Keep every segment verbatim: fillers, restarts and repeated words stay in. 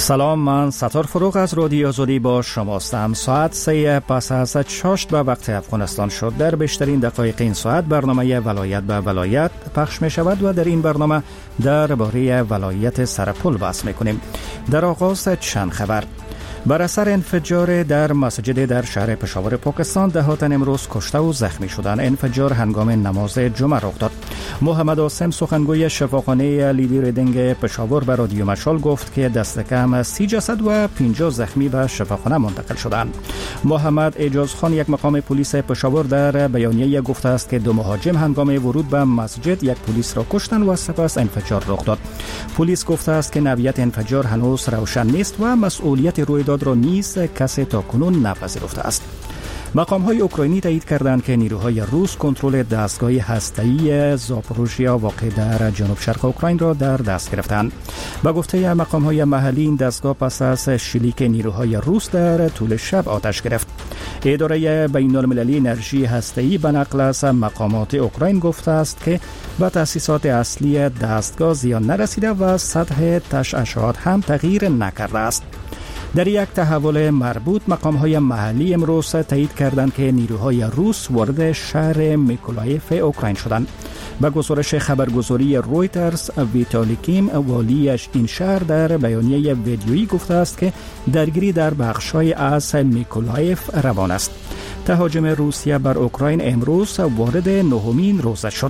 سلام، من ستار فروغ از رادیو آزادی با شماستم. ساعت سه پس از چاشت به وقت افغانستان شد. در بیشترین دقایق این ساعت برنامه ولایت به ولایت پخش می شود و در این برنامه درباره ولایت سرپل بحث می کنیم. در آغاز چند خبر. بر اثر انفجار در مسجد در شهر پشاور پاکستان ده تن امروز کشته و زخمی شدند. انفجار هنگام نماز جمعه رخ داد. محمد عاصم سخنگوی شفاخانه لیدی ریدینگ پشاور به رادیو مشال گفت که دست کم سی جسد و پنجاه زخمی به شفاخانه منتقل شدند. محمد اعجاز خان یک مقام پلیس پشاور در بیانیه گفته است که دو مهاجم هنگام ورود به مسجد یک پلیس را کشتند و سپس انفجار رخ داد. پلیس گفته است که نوعیت انفجار هنوز روشن نیست و مسئولیت رویداد را نیز کسی تاکنون نپذیرفته است. مقام‌های اوکراینی تایید کردند که نیروهای روس کنترل دستگاه هسته‌ای زاپوروژیا واقع در جنوب شرق اوکراین را در دست گرفتند. به گفته مقام‌های محلی این دستگاه پس از شلیک نیروهای روس در طول شب آتش گرفت. اداره بین‌المللی انرژی هسته‌ای به نقل از مقامات اوکراین گفته است که به تأسیسات اصلی دستگاه زیان نرسیده و سطح تشعشعات هم تغییر نکرده است. در یک تحول مربوط مقام‌های محلی امروز تایید کردند که نیروهای روس وارد شهر میکولایف اوکراین شدند. به گزارش خبرگزاری رویترز، ویتالی کیم والیش این شهر در بیانیه ویدیویی گفته است که درگیری در بخش‌های از میکولایف روان است. تهاجم روسیه بر اوکراین امروز وارد نهمین روز شد.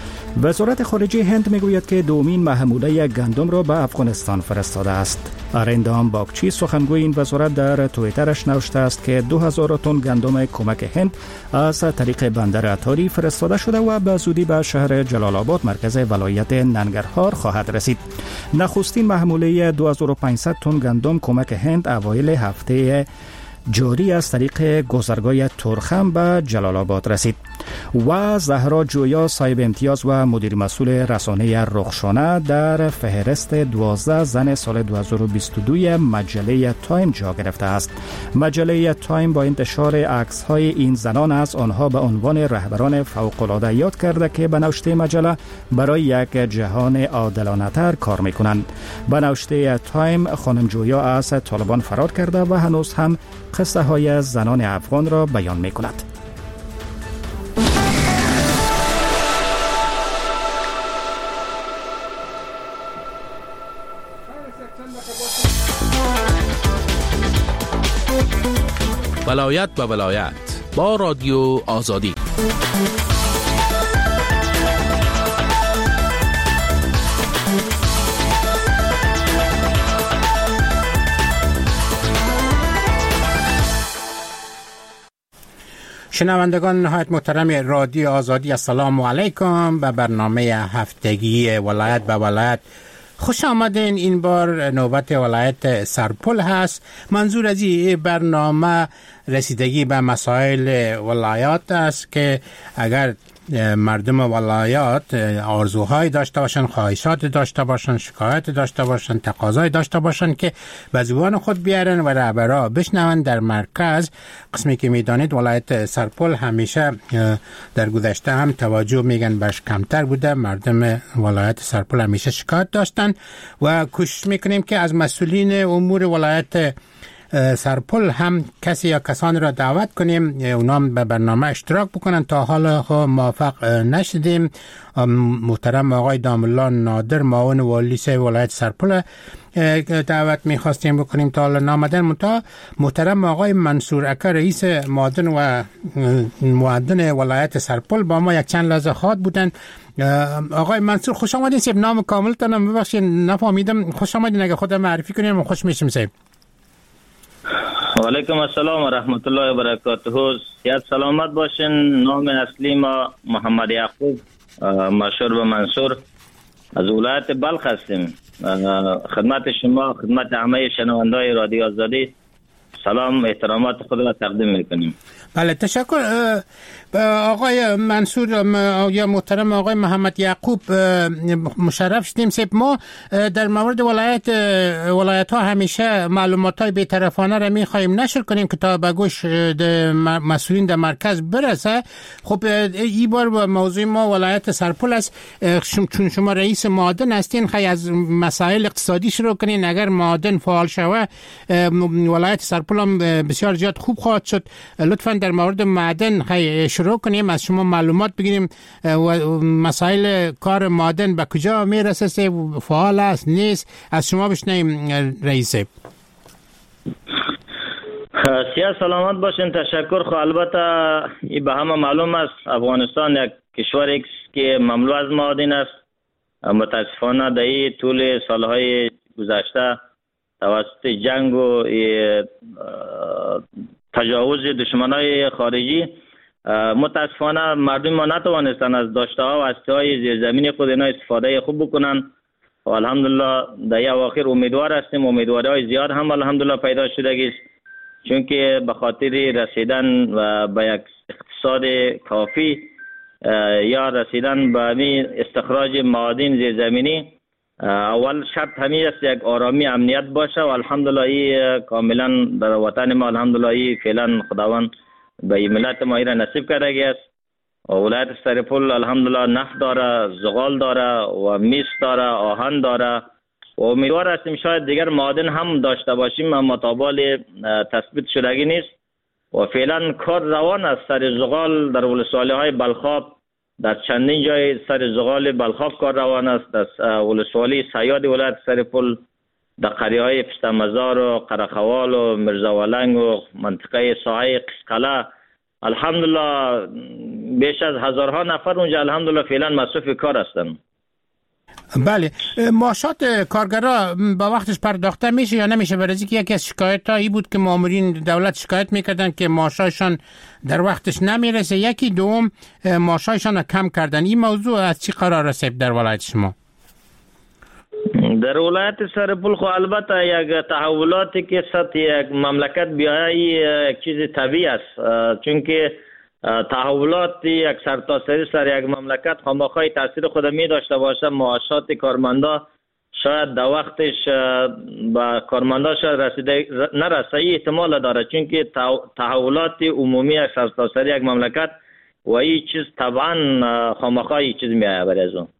وزارت خارجه هند میگوید که دومین محموله گندم را به افغانستان فرستاده است. ارندام باگچی سخنگوی این وزارت در توییترش نوشته است که دو هزار تن گندم کمک هند از طریق بندر اتاری فرستاده شده و به زودی به شهر جلال آباد مرکز ولایت ننگرهار خواهد رسید. نخستین محموله دو هزار و پانصد تن گندم کمک هند اوایل هفته جاری از طریق گذرگاه ترخم به جلال آباد رسید. و زهرا جویا صاحب امتیاز و مدیر مسئول رسانه رخشانه در فهرست دوازده زن سال دو هزار و بیست و دو مجله تایم جا گرفته است. مجله تایم با انتشار عکس‌های این زنان از آنها به عنوان رهبران فوق‌العاده یاد کرده که به نوشته مجله برای یک جهان عادلانه‌تر کار می‌کنند. به نوشته تایم خانم جویا از طالبان فرار کرده و هنوز هم قصه های زنان افغان را بیان می کند. ولایت به ولایت با رادیو آزادی. شنوندگان نهایت محترم رادیو آزادی، السلام علیکم. به برنامه هفتگی ولایت به ولایت خوش آمدین. این بار نوبت ولایت سرپل هست. منظور از این برنامه رسیدگی به مسائل ولایات است که اگر مردم ولایات آرزوهای داشته باشن، خواهشات داشته باشن، شکایت داشته باشن، تقاضای داشته باشن که به زبان خود بیارن و رهبرا بشنون. در مرکز قسمی که میدانید ولایت سرپل همیشه در گذشته هم توجه میگن برش کمتر بوده. مردم ولایت سرپل همیشه شکایت داشتن و کوشش میکنیم که از مسئولین امور ولایت سرپل هم کسی یا کسان را دعوت کنیم اونا به برنامه اشتراک بکنن. تا حالا موفق نشدیم. محترم آقای دامالله نادر معاون والی ولایت سرپل دعوت میخواستیم بکنیم، تا حالا نامدن. منتها محترم آقای منصور اکر رئیس معدن و معدن ولایت سرپل با ما یک چند لحظه خواد بودن. آقای منصور خوش آمدین. سیب نام کاملتانم ببخشید نفهمیدم. خوش آمدین، اگه خودم معرفی کنیم خوش میشیم. سیب و علیکم السلام و رحمت الله و برکاته. صحت سلامت باشین. نام اصلی ما محمد یعقوب مشهور به منصور از ولایت بلخ هستیم. خدمت شما، خدمت همه شنوندای رادیو آزادی سلام احترامات خود را تقدیم میکنیم. بله تشکر آقای منصور یا محترم آقای محمد یعقوب، مشرف شدیم. سب ما در مورد ولایت ولایت ها همیشه معلومات های بی‌طرفانه را میخوایم نشر کنیم که تا به گوش مسئولین در مرکز برسه. خب این بار موضوع ما ولایت سرپل است. چون شما رئیس معادن هستین، خیلی از مسائل اقتصادی شروع کنین. اگر معادن فعال شوه ولایت سرپل هم بسیار زیاد خوب خواهد شد. لطفا در مورد معدن خیلی شروع کنیم، از شما معلومات بگیریم مسائل کار معدن به کجا میرسه، فعال است نیست، از شما بشنویم رئیسه. سیاه سلامت باشین. تشکر. خب البته این به همه معلوم است افغانستان یک کشور است که مملو از معادن است. متاسفانه در این طول سالهای گذشته توسط جنگ و تجاوز دشمنای خارجی متاسفانه مردم ما نتوانستند از داشته ها و هسته های زیرزمینی خود اینا استفاده خوب بکنن و الحمدلله در این اواخر امیدوار هستیم. امیدواری های زیاد هم الحمدلله پیدا شده است، چون که به خاطر رسیدن و به یک اقتصاد کافی یا رسیدن به همین استخراج معادن زیرزمینی، اول شرط همین است یک آرامی امنیت باشه و الحمدلله ای کاملا در وطن ما الحمدلله ای فعلا خداوند به این ملت ما را نصیب کرده است. ولایت سرپل الحمدلله نفت داره، زغال داره و میس داره، آهن داره و امیدوار هستیم شاید دیگر معادن هم داشته باشیم، اما تابال تثبیت شدگی نیست و فعلا کار روان است. سر زغال در ولسوالی های بلخاب در چندین جای سر زغال بلخاب کار روان است. در ولسوالی سیاد ولایت سرپل در قریه های پشتمزار و قرخوال و مرزاولنگ و منطقه ساحه قسقله الحمدلله بیش از هزارها نفر اونجا الحمدلله فعلا مصروف کار هستند. بله، معاشات کارگرا با وقتش پرداخته میشه یا نمیشه؟ برای که یکی از شکایت هایی بود که مامورین دولت شکایت میکردن که معاشایشان در وقتش نمیرسه. یکی دوم معاشایشان کم کردن. این موضوع از چی قرار است در ولایت شما؟ در ولایت سرپل خو البته یک تحولاتی که سطح یک مملکت بیایی یک چیز طبیعی است، چون که تحولات یک سرتاسری سر یک مملکت خامخای تاثیر خود می داشته باشه. معاشات کارمندا شاید در وقتش با کارمندا شاید رسیده نرسه، احتمال داره، چون که تحولات عمومی یک سرتاسری یک مملکت و این چیز طبعا خامخای چیز می آید برای از اون.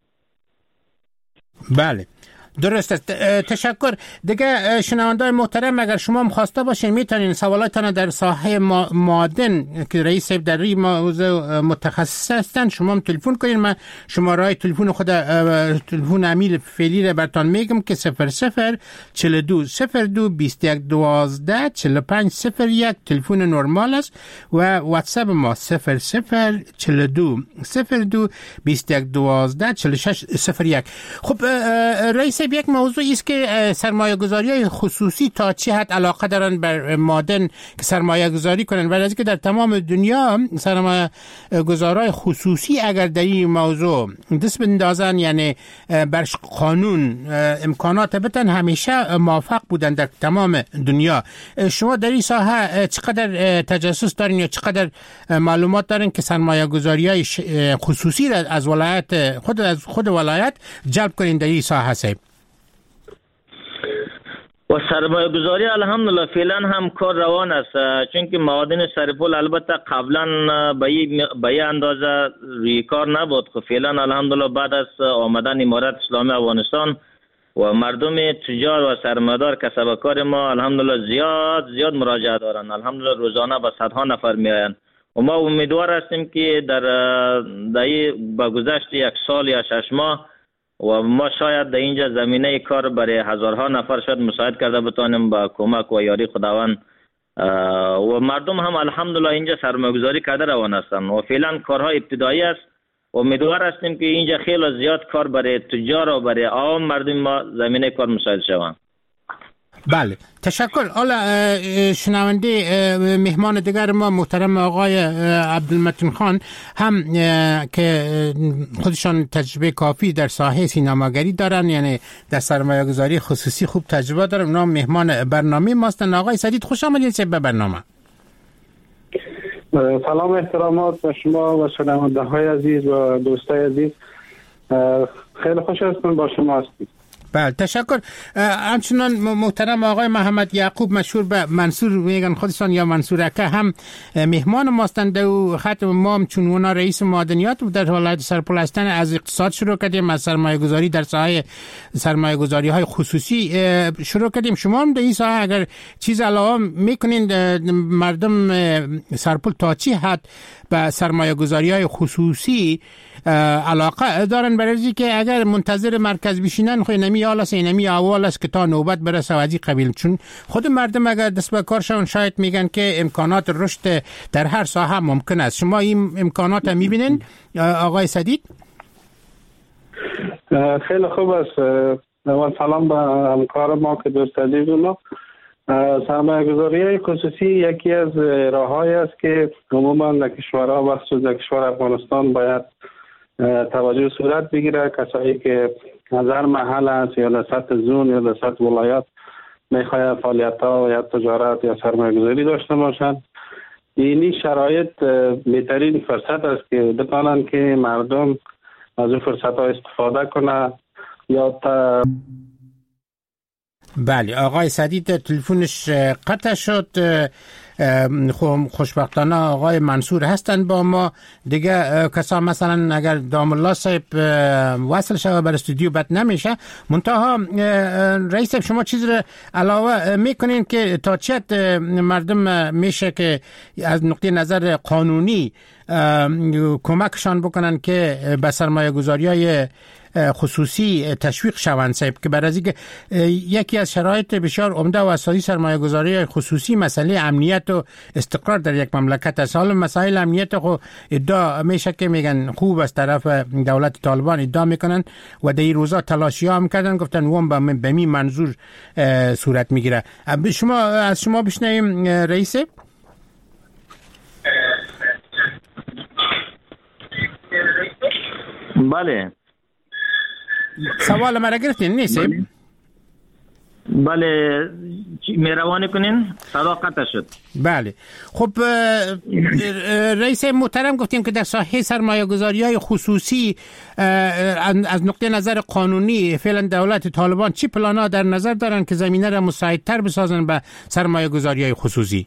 بله درست است. تشکر. دیگه شنوندای محترم، اگر شما خواسته باشین میتونین سوالاتتان در ساحه معادن که رئیس در این موضوع متخصص هستن شما هم تلفن کنین. من شماره تلفن خود تلفن امیل فعلی را براتون میگم که صفر صفر چهل و دو صفر دو بیست و یک دوازده چهل و پنج صفر یک تلفن نرمال است و واتساپ ما صفر صفر چهل و دو صفر دو بیست و یک دوازده چهل و شش صفر یک. خب رئیس، یک موضوع است که سرمایه گذاری های خصوصی تا چه حد علاقه دارن بر معادن که سرمایه گذاری کنن، ولی از که در تمام دنیا سرمایه گذارای خصوصی اگر در این موضوع دست بندازن، یعنی بر قانون امکانات بتن، همیشه موفق بودن در تمام دنیا. شما در این ساحه چقدر تجسس دارین یا چقدر معلومات دارین که سرمایه گذاری های خصوصی را از ولایت خود از خود ولایت جلب کنین در این ساحه سیب؟ و سرمایه گذاری الحمدلله فعلا هم کار روان است، چون که معادن سرپل البته قبلا به این اندازه روی کار نبود. خب فعلا الحمدلله بعد از آمدن امارت اسلامی افغانستان و مردم تجار و سرمایه‌دار کسبکار ما الحمدلله زیاد زیاد مراجعه دارن. الحمدلله روزانه به صدها نفر میآیند و ما امیدوار هستیم که در در با گذشت یک سال یا شش ماه و ما شاید در اینجا زمینه کار برای هزارها نفر شاید مساعد کرده بتانیم با کمک و یاری خداوند و مردم هم الحمدلله اینجا سرمایه‌گذاری کرده روان هستند و فعلا کارها ابتدایی است و امیدوار هستیم که اینجا خیلی زیاد کار برای تجار و برای عام مردم ما زمینه کار مساعد شوند. بله تشکر. حالا شنونده مهمان دیگر ما محترم آقای عبدالمتین خان هم که خودشان تجربه کافی در ساحه سینماگری دارن، یعنی در سرمایه گذاری خصوصی خوب تجربه دارن، نام مهمان برنامه ماستن. آقای سدید خوش آمدید به برنامه. سلام احترامات به شما و شنونده های عزیز و دوستای عزیز، خیلی خوش هستم با شما هستیم. بله تشکر. همچنان محترم آقای محمد یعقوب مشهور به منصور میگن خودشان یا منصورکه هم مهمان ماستند و خط ما هم چون اونا رئیس معدنیات در ولایت سرپل هستن از اقتصاد شروع کردیم، از سرمایه گذاری در ساحه سرمایه گذاری های خصوصی شروع کردیم. شما هم در این ساحه اگر چیز علاوه میکنین مردم سرپل تا چی حد به سرمایه گذاری های خصوصی علاقه دارن، برای که اگر منتظر مرکز بشینن خو نمی حال است نمی اول است که تا نوبت برسه از این قبیل، چون خود مردم اگر دست به کارشون شاید میگن که امکانات رشد در هر ساحه ممکن است. شما این امکانات میبینین آقای سدید؟ خیلی خوب است. اول سلام به همکار ما که دوست عزیز ما. سرمایه گذاری خصوصی یکی از راه‌هایی است که عموما در کشورها و خصوصا در کشور افغانستان باید توجه صورت بگیره. کسایی که از هر محل است یا در سطح زون یا در سطح ولایت میخواهد فعالیت‌ها یا تجارت یا سرمایه گذاری داشته باشند، اینی شرایط بهترین فرصت است که بتوانند که مردم از این فرصت‌ها استفاده کنه یا تا بله آقای سدید تلفنش قطع شد. خوشبختانه آقای منصور هستن با ما دیگه. کسا مثلا اگر دام الله صاحب وصل شده بر استودیو بد نمیشه. منتها رئیس صاحب شما چیز رو علاوه میکنین که تا چت مردم میشه که از نقطه نظر قانونی کمکشان بکنن که به سرمایه گذاری های خصوصی تشویق شوند صاحب، که برای اینکه یکی از شرایط بسیار عمده و اساسی سرمایه گذاری خصوصی مسئله امنیت و استقرار در یک مملکت است. حالا مسائل امنیت خو ادعا میشه که میگن خوب از طرف دولت طالبان ادعا میکنن و در این روزا تلاشی ها هم کردن، گفتن وام به می منظور صورت میگیره. شما از شما بشنویم رئیس. بله سوال مرا گرفتین نیست؟ بله مهربانی کنین صدا قطع شد. بله خب رئیس محترم گفتیم که در ساحه سرمایه گذاری های خصوصی از نقطه نظر قانونی فعلا دولت طالبان چی پلان ها در نظر دارن که زمینه را مساعدتر بسازن به سرمایه گذاری های خصوصی؟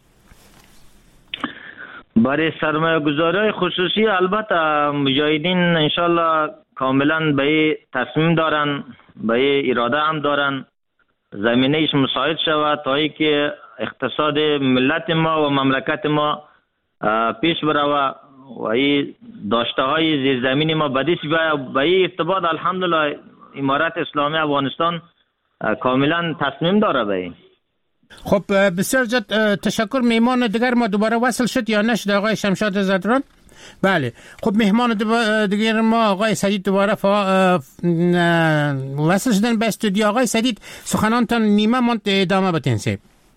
برای سرمایه گذاری های خصوصی البته مجاهدین انشالله کاملا به تصمیم دارن، به اراده هم دارن زمینه ایش مساعد شود تا ای که اقتصاد ملت ما و مملکت ما پیش بروه و این داشته های زیرزمینی ما بدیش به این ارتباط الحمدلله امارت اسلامی افغانستان کاملا تصمیم داره به این. خب بسیار زیاد تشکر. میمان دیگر ما دوباره وصل شد یا نشد آقای شمشاد زدران؟ بله خب مهمان دیگر ما آقای سدید دوباره فا... وصل شدن به استودیو. آقای سدید سخنانتان نیمه ماند ادامه بتین سیب.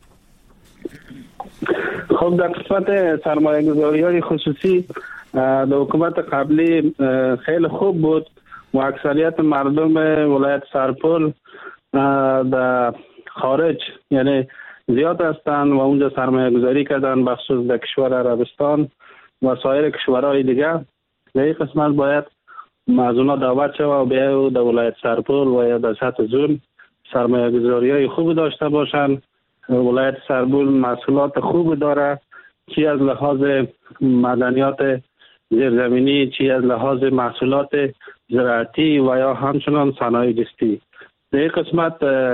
خب در قسمت سرمایه گذاری های خصوصی در حکومت قبلی خیلی خوب بود و اکثریت مردم ولایت سرپل در خارج یعنی زیاد هستند و اونجا سرمایه گذاری کردن، بخصوص در کشور عربستان و سایر کشورهای دیگه. در این قسمت باید از اونا دعوت شود و بیاید در ولایت سرپل و یا در سطح زون سرمایه گذاری های خوب داشته باشند. ولایت سرپل محصولات خوب داره، چی از لحاظ مدنیات زیرزمینی، چی از لحاظ محصولات زراعتی و یا همچنان صنایع دستی. در این قسمت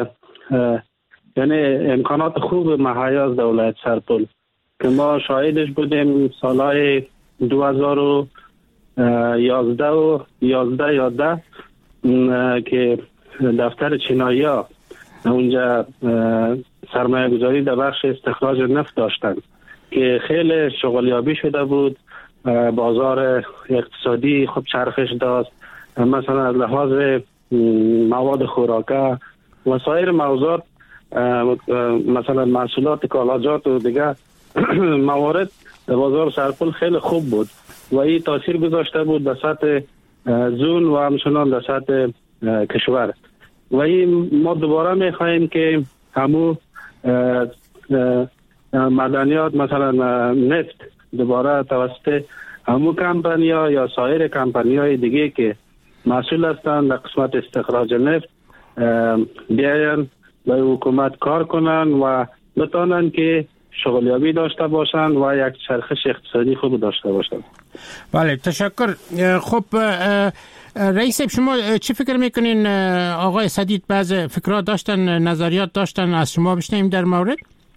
یعنی امکانات خوب مهیا در ولایت سرپل که ما شاهدش بودیم سالهای دو هزار و یازده و یازده یازده که دفتر چینایی ها اونجا سرمایه گذاری در بخش استخراج نفت داشتن که خیلی شغلیابی شده بود، بازار اقتصادی خوب چرخش داشت، مثلا از لحاظ مواد خوراکه و سایر موضوعات مثلا محصولات کالاجات و دیگه موارد در بازار سرپل خیلی خوب بود و این تاثیر گذاشته بود در سطح زون و همچنان در سطح کشور و این ما دوباره میخواهیم که همو معدنیات مثلا نفت دوباره توسط همو کمپانی‌ها یا سایر کمپانی‌های دیگه که مسئول هستند در قسمت استخراج نفت بیاین و حکومت کار کنن و بتانن که شغلیابی داشته باشن و یک چرخش اقتصادی خوب داشته باشن. بله تشکر. خب رئیس شما چی فکر میکنین؟ آقای سدید بعض فکرات داشتن، نظریات داشتن، از شما بشنویم در مورد.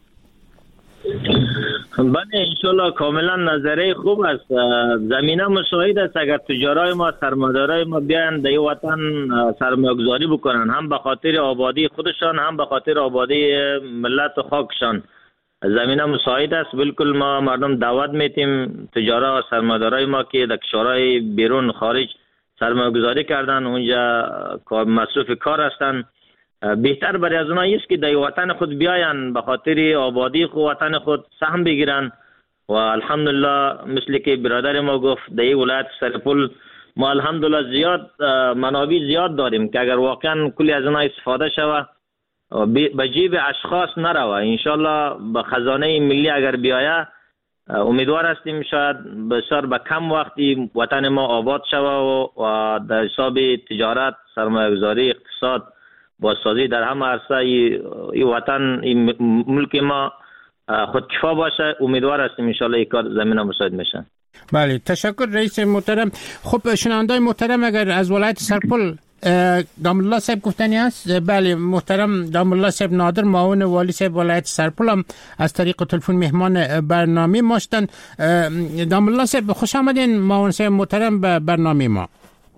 بله انشالله کاملا نظریه خوب است. زمینه مساعد است اگر تجارای ما سرمایه‌دارای ما بیان در وطن سرمایه‌گذاری بکنن، هم به خاطر آبادی خودشان هم به خاطر آبادی ملت و خاکشان. زمینه مساعد است. بالکل ما مردم دعوت میتیم تجارا و سرمایه‌دارای ما که در کشورهای بیرون خارج سرمایه‌گذاری کردن، اونجا مصروف کار هستن، بهتر برای از اونها است که در وطن خود بیاین به خاطر آبادی خود وطن خود سهم بگیرن. و الحمدلله مثل که برادر ما گفت در این ولایت سرپل ما الحمدلله زیاد منابع زیاد داریم که اگر واقعا کلی از اونها استفاده شود به جیب اشخاص نروه، انشالله به خزانه ملی اگر بیایه امیدوار هستیم شاید بسیار به کم وقتی وطن ما آباد شود و در حساب تجارت، سرمایه‌گذاری، اقتصاد، بازسازی در همه عرصه این وطن این ملک ما خودکفا باشه. امیدوار هستیم انشالله این کار زمینه مساعد میشه. بله تشکر رئیس محترم. خب شنوندای محترم اگر از ولایت سرپل دام الله صاحب گفتنی است؟ بله محترم دام الله صاحب نادر معاون والی صاحب ولایت سرپل هم از طریق تلفن مهمان برنامه ما هستند. دام الله صاحب خوش آمدین معاون صاحب محترم به برنامه ما.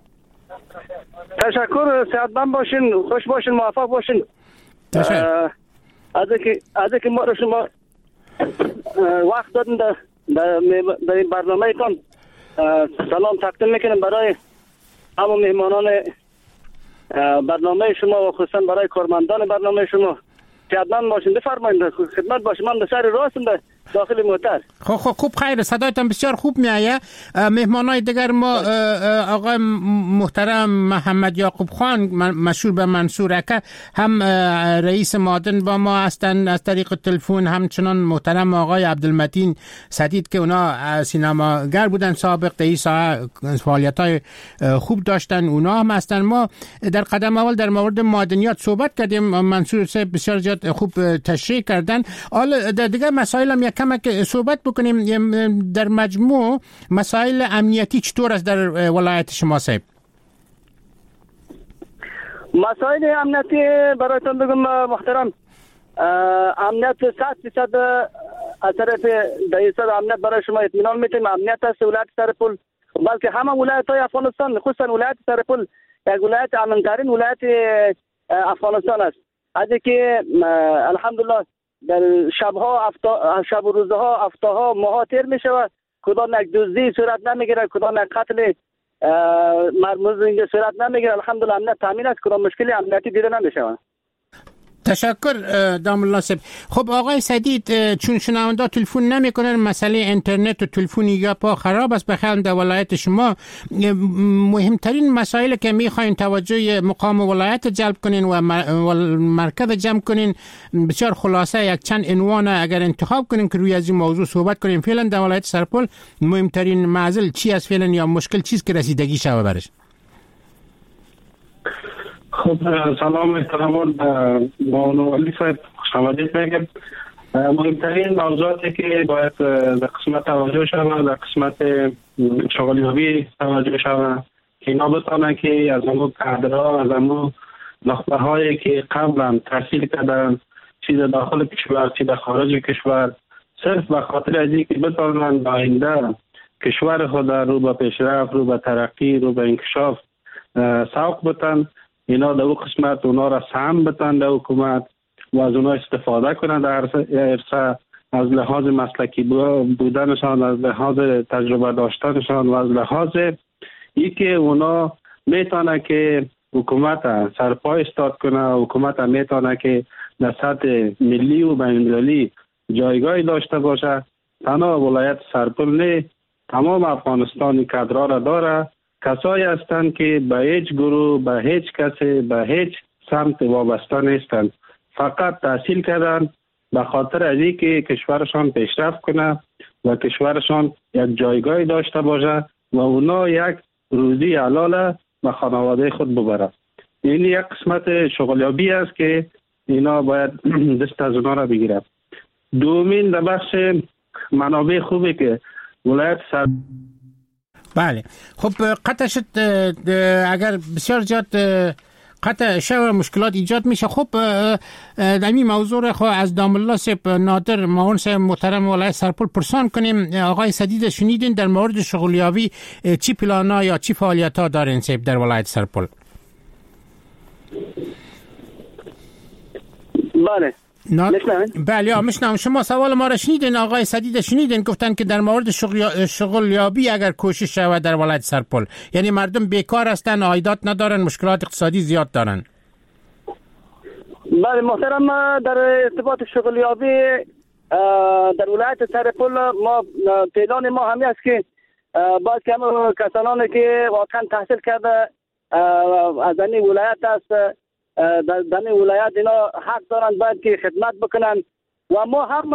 تشکر، صحتمند باشین، خوش باشین، موفق باشین. تشکر. از اینکه از اینکه ما رو شما وقت دادن در در این برنامه تان سلام تقدیم میکنم برای همه مهمانان برنامه شما و خصوصا برای کارمندان برنامه شما. صحتمند باشین، بفرمایید خدمت باشین. من به سر راستم در داخل موتر. خب خب خوب خیر، صدایتان بسیار خوب میآید. مهمانای دیگر ما آقای محترم محمد یعقوب خان مشهور به منصور اکا هم رئیس معدن با ما هستند از طریق تلفن، همچنان محترم آقای عبدالمتین سدید که اونا سینماگر بودن سابق در این ساحه فعالیت‌های خوب داشتن، اونا هم هستند. ما در قدم اول در مورد معدنیات صحبت کردیم، منصور صاحب بسیار زیاد خوب تشریح کردن. حالا در دیگر مسائل هم یک کمک صحبت بکنیم. در مجموع مسائل امنیتی چطور است در ولایت شما صاحب؟ مسائل امنیتی برایتون بگم محترم، امنیت صد فیصد از طرف دایره امنیت برای شما اطمینان میتیم. امنیت است ولایت سرپل بلکه همه ولایت‌های افغانستان، خصوصا ولایت سرپل یک ولایت امن‌ترین ولایت افغانستان است. از که الحمدلله در شبها افتا شب و روزها هفته‌ها ماها تیر میشود، کدام یک دزدی صورت نمیگیره، کدام یک قتل مرموز اینجا صورت نمیگیره. الحمدلله امنیت تامین است، کدام مشکلی امنیتی دیده نمیشود. تشکر دام الله صاحب. خب آقای سدید، چون شنونده تلفن نمیکنن، مسئله اینترنت و تلفنی یا پا خراب است بخیر در ولایت شما، مهمترین مسائل که میخواین توجه مقام ولایت جلب کنین و مرکز جمع کنین، بسیار خلاصه یک چند عنوان اگر انتخاب کنین که روی از این موضوع صحبت کنین. فعلا در ولایت سرپل مهمترین معضل چی است فعلا یا مشکل چیست که رسیدگی شوه برش؟ خب سلام احترامات معاون والی صاحب، خوش آمدید میگم. مهمترین موضوعاتی که باید در قسمت توجه شود در قسمت شغلیابی توجه شود که اینا بتانن که از امو کادرها، از امو نخبه هایی که قبلا تحصیل کردن چی در داخل کشور چی در خارج کشور، صرف به خاطر از اینکه بتانن به آینده کشور خود رو به پیشرفت، رو به ترقی، رو به انکشاف سوق بتن، اینا در اون قسمت اونا را سهم بتن در حکومت و از اونا استفاده کنند در عرصه، از لحاظ مسلکی بودنشان، از لحاظ تجربه داشتنشان و از لحاظ ای که اونا میتونه که حکومت سرپای استاد کنه، حکومت میتونه که در سطح ملی و بین‌المللی جایگاه داشته باشه. تنها ولایت سرپل نه، تمام افغانستان کادرها را داره. کسایی هستند که به هیچ گروه، به هیچ کسی، به هیچ سمت وابسته نیستند. فقط تحصیل کردن به خاطر از اینکه کشورشان پیشرفت کنه و کشورشان یک جایگاه داشته باشه و اونا یک روزی حلال به خانواده خود ببره. این یک قسمت شغلیابی است که اینا باید دست از اونا را بگیرد. دومین در بخش منابع خوبی که ولایت سر بله خب قطع شد، اگر بسیار زیاد قطع شو مشکلات ایجاد میشه. خب در این موضوع را خواهد از دام الله سیب نادر معاون سیب محترم ولایت سرپل پرسان کنیم. آقای سدید شنیدین در مورد شغلیابی چی پلانا یا چی فعالیت ها دارین سیب در ولایت سرپل؟ بله میشنوین؟ بله میشنوم. شما سوال ما را شنیدین، آقای سدید شنیدین، گفتن که در مورد شغلیابی اگر کوشش شود در ولایت سرپل، یعنی مردم بیکار هستن، عایدات ندارن، مشکلات اقتصادی زیاد دارن. بله محترم، در ارتباط شغلیابی در ولایت سرپل ما پیلان ما همی است که باید که همه کسانانی که واقعا تحصیل کرده از این ولایت است، در دنی ولایت اینا حق دارن باید که خدمت بکنن و ما هم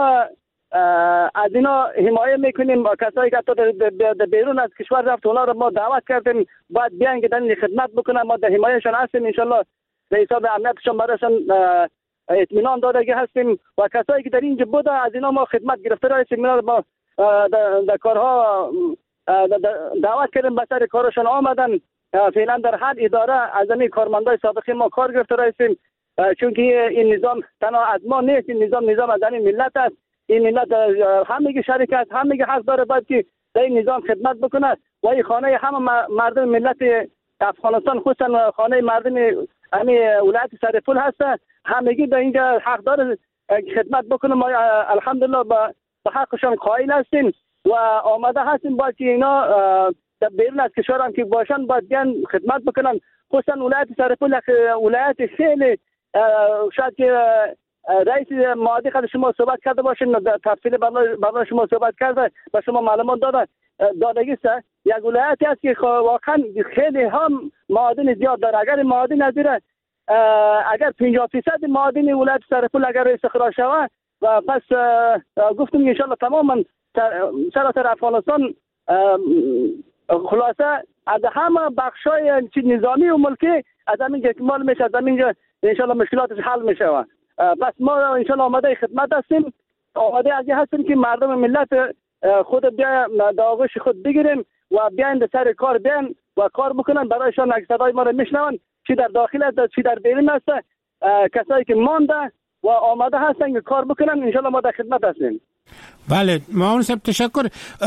از اینا حمایت میکنیم. کسایی که در بیرون از کشور رفت اونا رو ما دعوت کردیم باید بیان که دنی خدمت بکنن. ما در حمایتشان هستیم، انشالله به حساب امنیتشان برایشان اطمینان داده هستیم و کسایی که در اینجا بوده از اینا ما خدمت گرفته هستیم. اینا ما در کارها دعوت کردیم، به سر کارشان آمدن. فعلا در هر اداره از این کارمندای سابقه ما کار گرفته هستیم، چون که این نظام تنها از ما نیست، این نظام نظام از این ملت است. این ملت همگی شریک است، همگی حق داره باید که در این نظام خدمت بکنه و این خانه همه مردم ملت افغانستان، خصوصا خانه مردم همین ولایت سرپل هست، همگی در اینجا حق داره خدمت بکنه. ما الحمدلله به حقشان قائل هستیم و آماده هستیم باید که اینا در بیرون از کشور هم که باشن باید بیان خدمت بکنن. خصوصا ولایت سرپل ولایت خیلی شاید که رئیس معادی خود شما صحبت کرده باشین، تفصیل برای شما صحبت کرده و شما معلومات داده دادگی است. یک ولایتی است که واقعا خیلی هم معادن زیاد داره. اگر معادن نظیره اگر پنجاه درصد معادن ولایت سرپل اگر استخراج شود و پس گفتم ان شاء الله تماما سراسر افغانستان خلاصه از همه بخشای نظامی و ملکی از همین اکمال میشه، از همین انشالله مشکلاتش حل میشه. بس ما انشالله آماده خدمت هستیم، آماده از هستیم که مردم ملت خود بیا در آغوش خود بگیریم و بیاین در سر کار بیاین و کار بکنن. برایشان اگه صدای ما رو میشنون چی در داخل است چی در بیرون است، کسایی که مانده و آماده هستن که کار بکنن، انشالله ما در خدمت هستیم. بله معاون صاحب تشکر.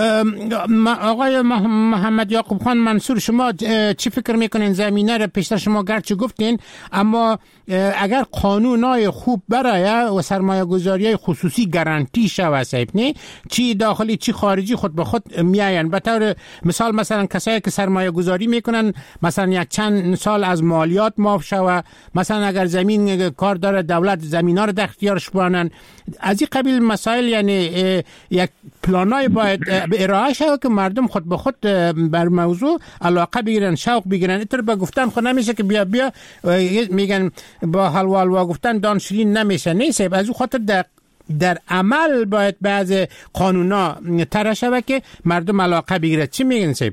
آقای محمد یعقوب خان منصور، شما چی فکر میکنین زمینه رو پیشتر شما گرچه گفتین، اما اگر قانونای خوب برای و سرمایه گذاری خصوصی گارانتی شود صاحب نه، چی داخلی چی خارجی خود به خود میاین، به طور مثال مثلا کسایی که سرمایه گذاری میکنن مثلا یک چند سال از مالیات معاف شود، مثلا اگر زمین کار داره دولت زمینا رو در اختیارش بانن، از این قبیل مسائل، یعنی یک پلانای باید ارائه شود که مردم خود به خود بر موضوع علاقه بگیرن، شوق بگیرن. اینطور با گفتن خود نمیشه که بیا بیا میگن با حلوا حلوا گفتن دان شیرین نمیشه. نیست، از اون خاطر در در عمل باید بعض قانونا طرح شود که مردم علاقه بگیرد. چی میگن صاحب؟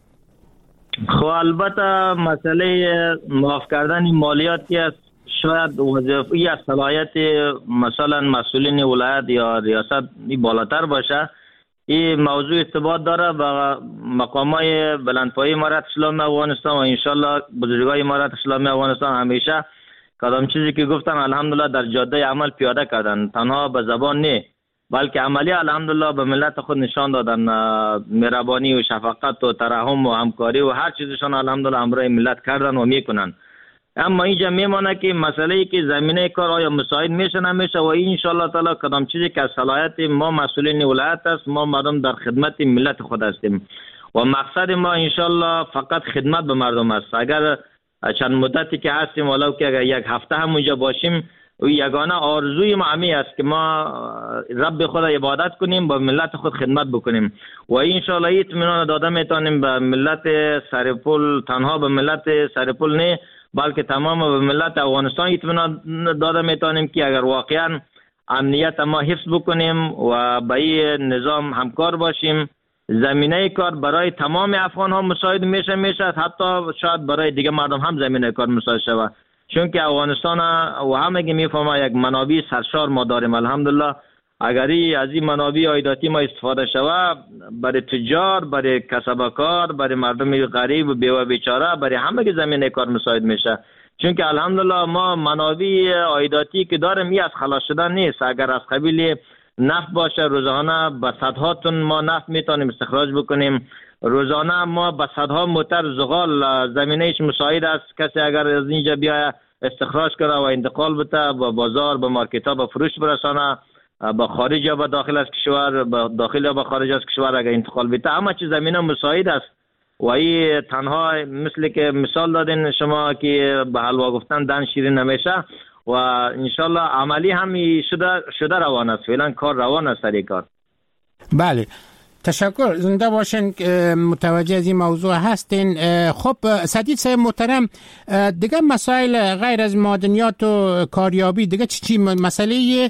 خب البته مسئله معاف کردن مالیاتی است، شاید وظیفه از صلاحیت مثلا مسئولین ولایت یا ریاست بالاتر باشه. این موضوع ارتباط داره با مقامای بلندپایه امارت اسلامی افغانستان و انشالله بزرگای امارت اسلامی افغانستان همیشه کدام چیزی که گفتن الحمدلله در جاده عمل پیاده کردن، تنها به زبان نه بلکه عملی الحمدلله به ملت خود نشان دادن مهربانی و شفقت و ترحم و همکاری و هر چیزشان الحمدلله همراه ملت کردن و میکنن. اما اینجا میمونه که مسئله ای که زمینه کار آیا مساعد میشه نمیشه و ان شاء الله تعالی کدام چیزی که از صلاحیت ما مسئولین ولایت است، ما مردم در خدمت ملت خود هستیم و مقصد ما ان شاء الله فقط خدمت به مردم است. اگر چند مدتی که هستیم ولو که اگر یک هفته هم اونجا باشیم و یگانه آرزوی ما همی است که ما رب خود عبادت کنیم، با ملت خود خدمت بکنیم و ان شاء الله اطمینان داده میتونیم به ملت سرپل، تنها به ملت سرپل نه بلکه تمام به ملت افغانستان اطمینان داده میتونیم که اگر واقعا امنیت ما حفظ بکنیم و با این نظام همکار باشیم، زمینه کار برای تمام افغان ها مساعد میشه میشه حتی شاید برای دیگه مردم هم زمینه کار مساعد شود، چون که افغانستان و همه میفهمه یک منابع سرشار ما داریم الحمدلله. اگر از این منابع عایداتی ما استفاده شود برای تجار، برای کسبکار، برای مردم غریب و بیوه بیچاره، برای همه زمینه کار مساعد میشه، چون که الحمدلله ما منابع عایداتی که داریم این از خلاص شدن نیست. اگر از قبیل نفت باشه روزانه به صدها تن ما نفت میتونیم استخراج بکنیم، روزانه ما به صدها موتر زغال زمینهش مساعد است، کسی اگر از اینجا بیا استخراج کنه و انتقال بده به بازار، به مارکت ها، به فروش برسانه، به خارج یا به داخل از کشور، به داخل یا به خارج از کشور اگر انتقال بده، همه چیز زمینه مساعد است. و این تنها مثل که مثال دادین شما که به حلوا گفتن دهن شیرین نمیشه و انشالله عملی هم شده شده روان است، فعلا کار روان است سر کار. بله تشکر، زنده باشین، متوجه از این موضوع هستین. خب سدید صاحب محترم، دیگه مسائل غیر از معدنیات و کاریابی دیگه چی چی مسئله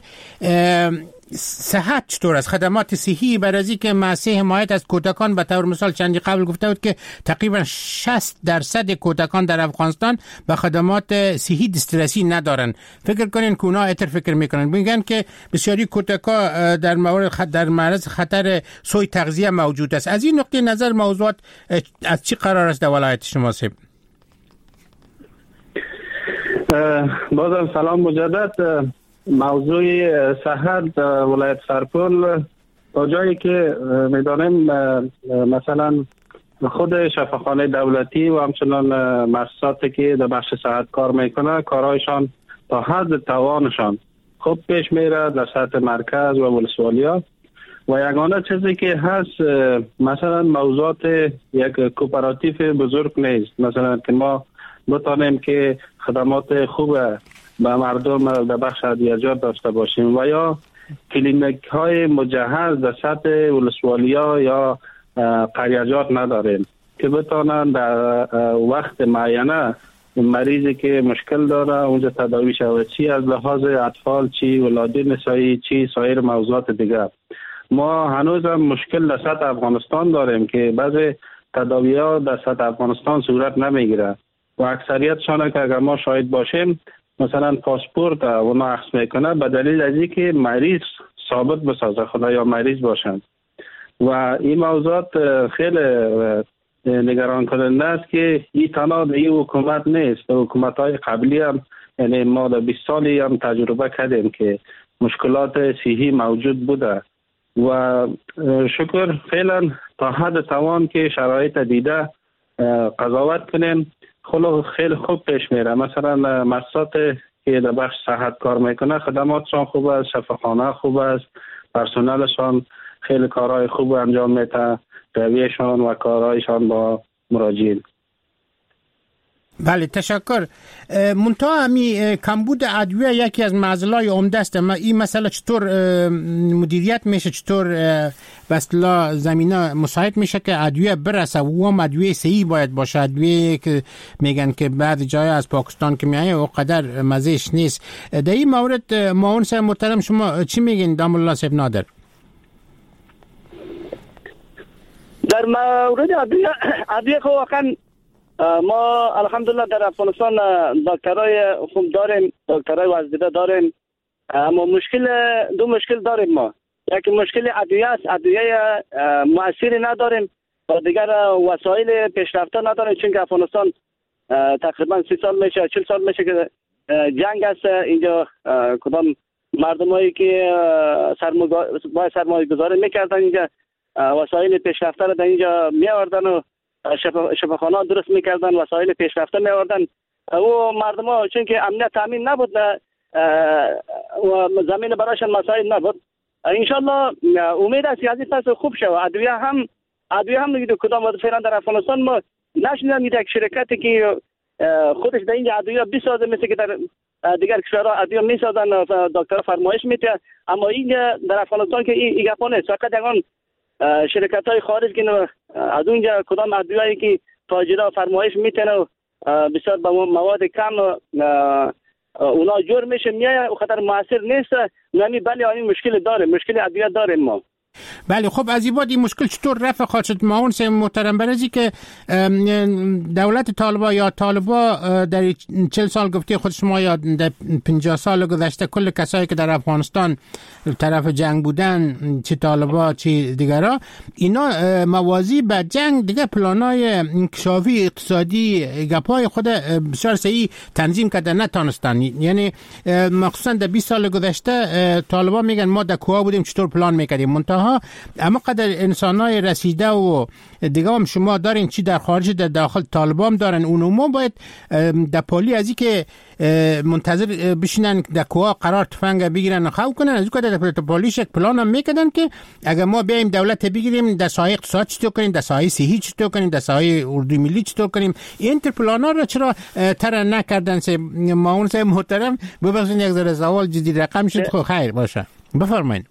صحت چطور است؟ خدمات صحی برای از اینکه مؤسسه حمایت از کودکان به طور مثال چندی قبل گفته بود که تقریبا شصت درصد کودکان در افغانستان به خدمات صحی دسترسی ندارن. فکر کنین که اونا اتر فکر میکنن، میگن که بسیاری کودکا در مورد در معرض خطر سوء تغذیه موجود است. از این نقطه نظر موضوعات از چی قرار است در ولایت شما صاحب؟ بازم سلام مجدد. موضوع صحت ولایت سرپل تا جایی که میدانیم مثلا خود شفاخانه دولتی و همچنان مؤسساتی که در بخش صحت کار میکنه کارهایشان تا حد توانشان خوب پیش میره در سطح مرکز و ولسوالی‌ها و یگانه چیزی که هست مثلا موضوعات یک کوپراتیو بزرگ نیست، مثلا که ما بتانیم که خدمات خوب به مردم در بخش ادویه‌جات داشته باشیم و یا کلینیک های مجهز در سطح ولسوالی‌ها یا قریه‌جات نداریم که بتانند در وقت معینه مریضی که مشکل داره اونجا تداوی شود، چی از لحاظ اطفال، چی ولادت نسایی، چی سایر موضوعات دیگر. ما هنوز هم مشکل در سطح افغانستان داریم که بعضی تداوی‌ها در سطح افغانستان صورت نمیگیره و اکثریتشان که اگر ما شاهد باشیم مثلا پاسپورت و نقص میکنه به دلیل از اینکه مریض ثابت بسازه خدا یا مریض باشند و این موضوعات خیلی نگران کننده است که این تنها این حکومت نیست، حکومت های قبلی هم یعنی ما در بیست سالی هم تجربه کردیم که مشکلات صحی موجود بوده و شکر فعلا تا حد توان که شرایط دیده قضاوت کنیم خلق خیلی خوب پیش میره. مثلا مؤسسات که در بخش صحت کار میکنه خدماتشان خوب است، شفاخانه خوب است، پرسنلشان خیلی کارهای خوب انجام میده، رویشان و کارهایشان با مراجعین. بله تشکر. منتها همی کمبود ادویه یکی از معضلای عمده است. این مسئله چطور مدیریت میشه، چطور به اصطلاح زمینه مساعد میشه که ادویه برسه و هم ادویه صحیح باید باشه، ادویه که میگن که بعد جای از پاکستان که میایه و قدر مزهش نیست. در این مورد معاون صاحب محترم شما چی میگین دام الله صاحب نادر؟ در مورد ادویه ادویه خب واقعا ما الحمدلله در افغانستان دکترای خوب داریم، دکترای وزدیده داریم، اما مشکل دو مشکل داریم. ما یکی مشکل ادویه است، ادویه مؤثری نداریم و دیگر وسایل پیشرفته نداریم، چون که افغانستان تقریبا سی سال میشه چهل سال میشه که جنگ است. اینجا کدام مردمایی که سرمایه سرمایه گذاری میکردن اینجا وسایل پیشرفته را در اینجا میآوردن و شفاخانه درست میکردن، وسایل پیشرفته میآوردن و مردم ها چون که امنیت تامین نبود و زمین برایشان مساعد نبود. انشالله امید است که از این پس خوب شود. ادویه هم ادویه هم نگید کدام فعلا در افغانستان ما نشنیدم یک شرکتی که خودش در اینجا ادویه بسازه مثل که در دیگر کشورها ادویه میسازن، دکتر فرمایش میده. اما این در افغانستان که این گپا نیست، فقط یگان شرکت های خارج که از اونجا کدام ادویه‌ای که تاجرها فرمایش میتنه بسیار با مواد کم اونا جور میشه میایه و خطر موثر نیست. نمی بله این مشکل داره، مشکل ادویه داره. ما بله خب از این بعد این مشکل چطور رفع خواهد شد معاون صاحب محترم؟ برای که دولت طالبان یا طالبان در چهل سال گفته خود شما یا در پنجاه سال گذشته کل کسایی که در افغانستان طرف جنگ بودن، چه طالبان چه دیگرها، اینا موازی به جنگ دیگه پلانای انکشافی اقتصادی گپای خود بسیار صحیح تنظیم کردن نتانستن. یعنی مخصوصا در بیست سال گذشته طالبان میگن ما در کوه بودیم چطور پلان میکردیم، منتها اما قدر انسانای رسیده و دیگه هم شما دارین چی در خارج در داخل طالبان دارن، اونو باید در پالی از این که منتظر بشینن در کوه قرار تفنگ بگیرن خواه کنن، از این که در پالیش یک پلان هم میکردن که اگر ما بیایم دولت بگیریم در ساحه اقتصاد چطور کنیم، در ساحه صحی چطور کنیم، در ساحه اردوی ملی چطور کنیم. این تر پلان ها را چرا تر نکردن؟ سه معاون صاحب محترم ببخشید یک ذره سوال جدی رقم شد، خب خیر باشه بفرمایید.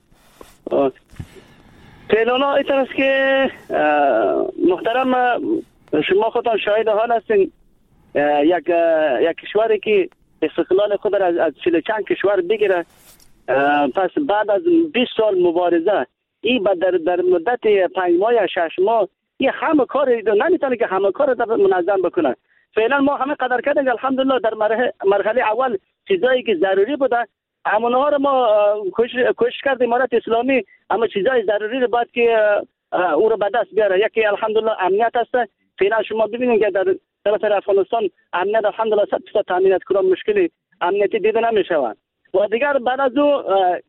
پلان ایتر است که محترم شما خودتان شاهد حال هستین، یک یک کشوری که استقلال خود را از چهل چند کشور بگیره، پس بعد از بیست سال مبارزه این در در مدت پنج ماه یا شش ماه این همه کار نمیتونه که همه کار را منظم بکنه. فعلا ما همه قدر کردیم الحمدلله در مرحله اول چیزایی که ضروری بوده همونها رو ما کوشش کردیم امارت اسلامی، اما چیزای ضروری رو باید که او رو به دست بیاره. یکی الحمدلله امنیت است. فعلا شما ببینید که در طرف افغانستان امنیت الحمدلله صد درصد تامینات کدام مشکلی امنیتی دیده نمیشه. و دیگر بعد از او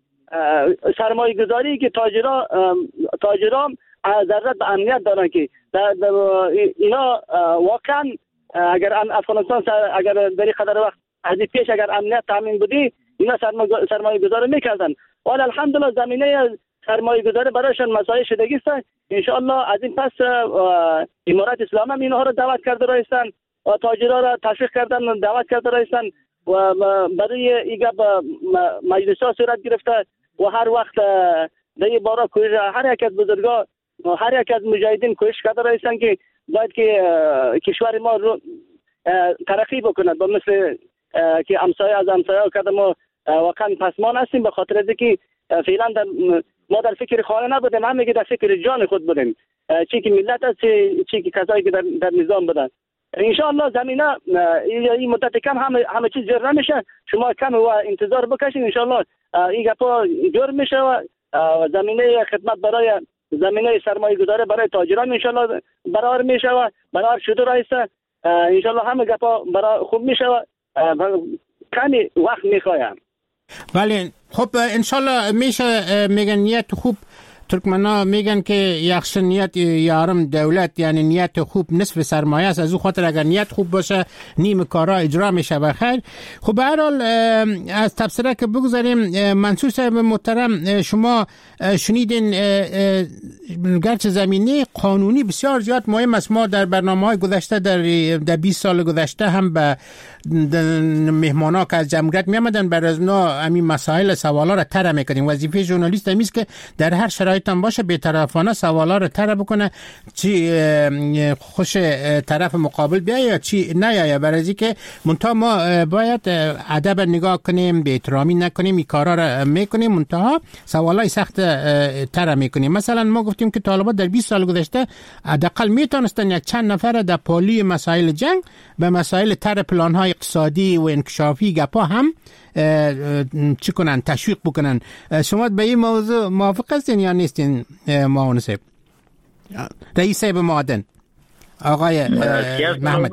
سرمایه گذاری که تاجران تاجران ضرورت به امنیت دارن که در اینا واقعا اگر افغانستان اگر در این قدر وقت از پیش اگر امنیت تامین بودی اینا سرمایه گذاری میکردن. ولی الحمدلله زمینه سرمایه گذاری برایشان مساعد شدگی است. ان شاء الله از این پس امارت اسلامی هم اینها رو دعوت کرده رایستن و تاجرها را تشویق کردن دعوت کرده رایستن و برای ایگا مجلس ها صورت گرفته و هر وقت در این باره هر یک از بزرگان هر یک از مجاهدین کوشش کرده رایستن که باید که کشور ما رو ترقی بکند با مثل که امسایه از امسایه کردم ما واقعا پسمان هستیم به خاطر اینکه فعلا در ما در فکر خانه نبودیم، همه که در فکر جان خود بودیم، چی که ملت است چی که کسایی که در, در نظام بودن. ان شاء الله زمینه این مدت کم همه همه چیز جور نمیشه، شما کم و انتظار بکشید ان شاء الله این گپا جور میشه و زمینه خدمت برای زمینه سرمایه گذاری برای تاجران ان شاء الله برابر میشه و برابر شده رایسته. ان شاء الله همه گپا برای خوب میشه و کمی وقت میخوایم. بله خب انشالله میشه. میگن نیت خوب ترکمنا میگن که یخش نیت یارم دولت، یعنی نیت خوب نصف سرمایه است. از او خاطر اگر نیت خوب باشه نیم کارا اجرا میشه بخیر. خب به هر حال از تبصره که بگذاریم منصور صاحب محترم شما شنیدین گرچه زمینه قانونی بسیار زیاد مهم است. ما در برنامه‌های گذشته در در بیست سال گذشته هم به مهمانا که از جمعیت می آمدن بر از اونا همین مسائل سوالا را طرح می‌کردیم. وظیفه ژورنالیست هم است که در هر شرایط هم باشه بی‌طرفانه سوالا را طرح بکنه، چی خوش طرف مقابل بیاید یا چی نیاید، برای اینکه منتها ما باید ادب نگاه کنیم، بی احترامی نکنیم، این کارا را میکنیم، منتها سوالای سخت طرح میکنیم. مثلا ما گفتیم که طالبان در بیست سال گذشته حداقل میتونستن یک چند نفر در پالی مسائل جنگ به مسائل طرح پلان‌های اقتصادی و انکشافی گپا هم چی کنن، تشویق بکنن. شما به این موضوع موافق هستین یا نیستین معاون صاحب؟ رئیس صاحب معادن آقای محمد.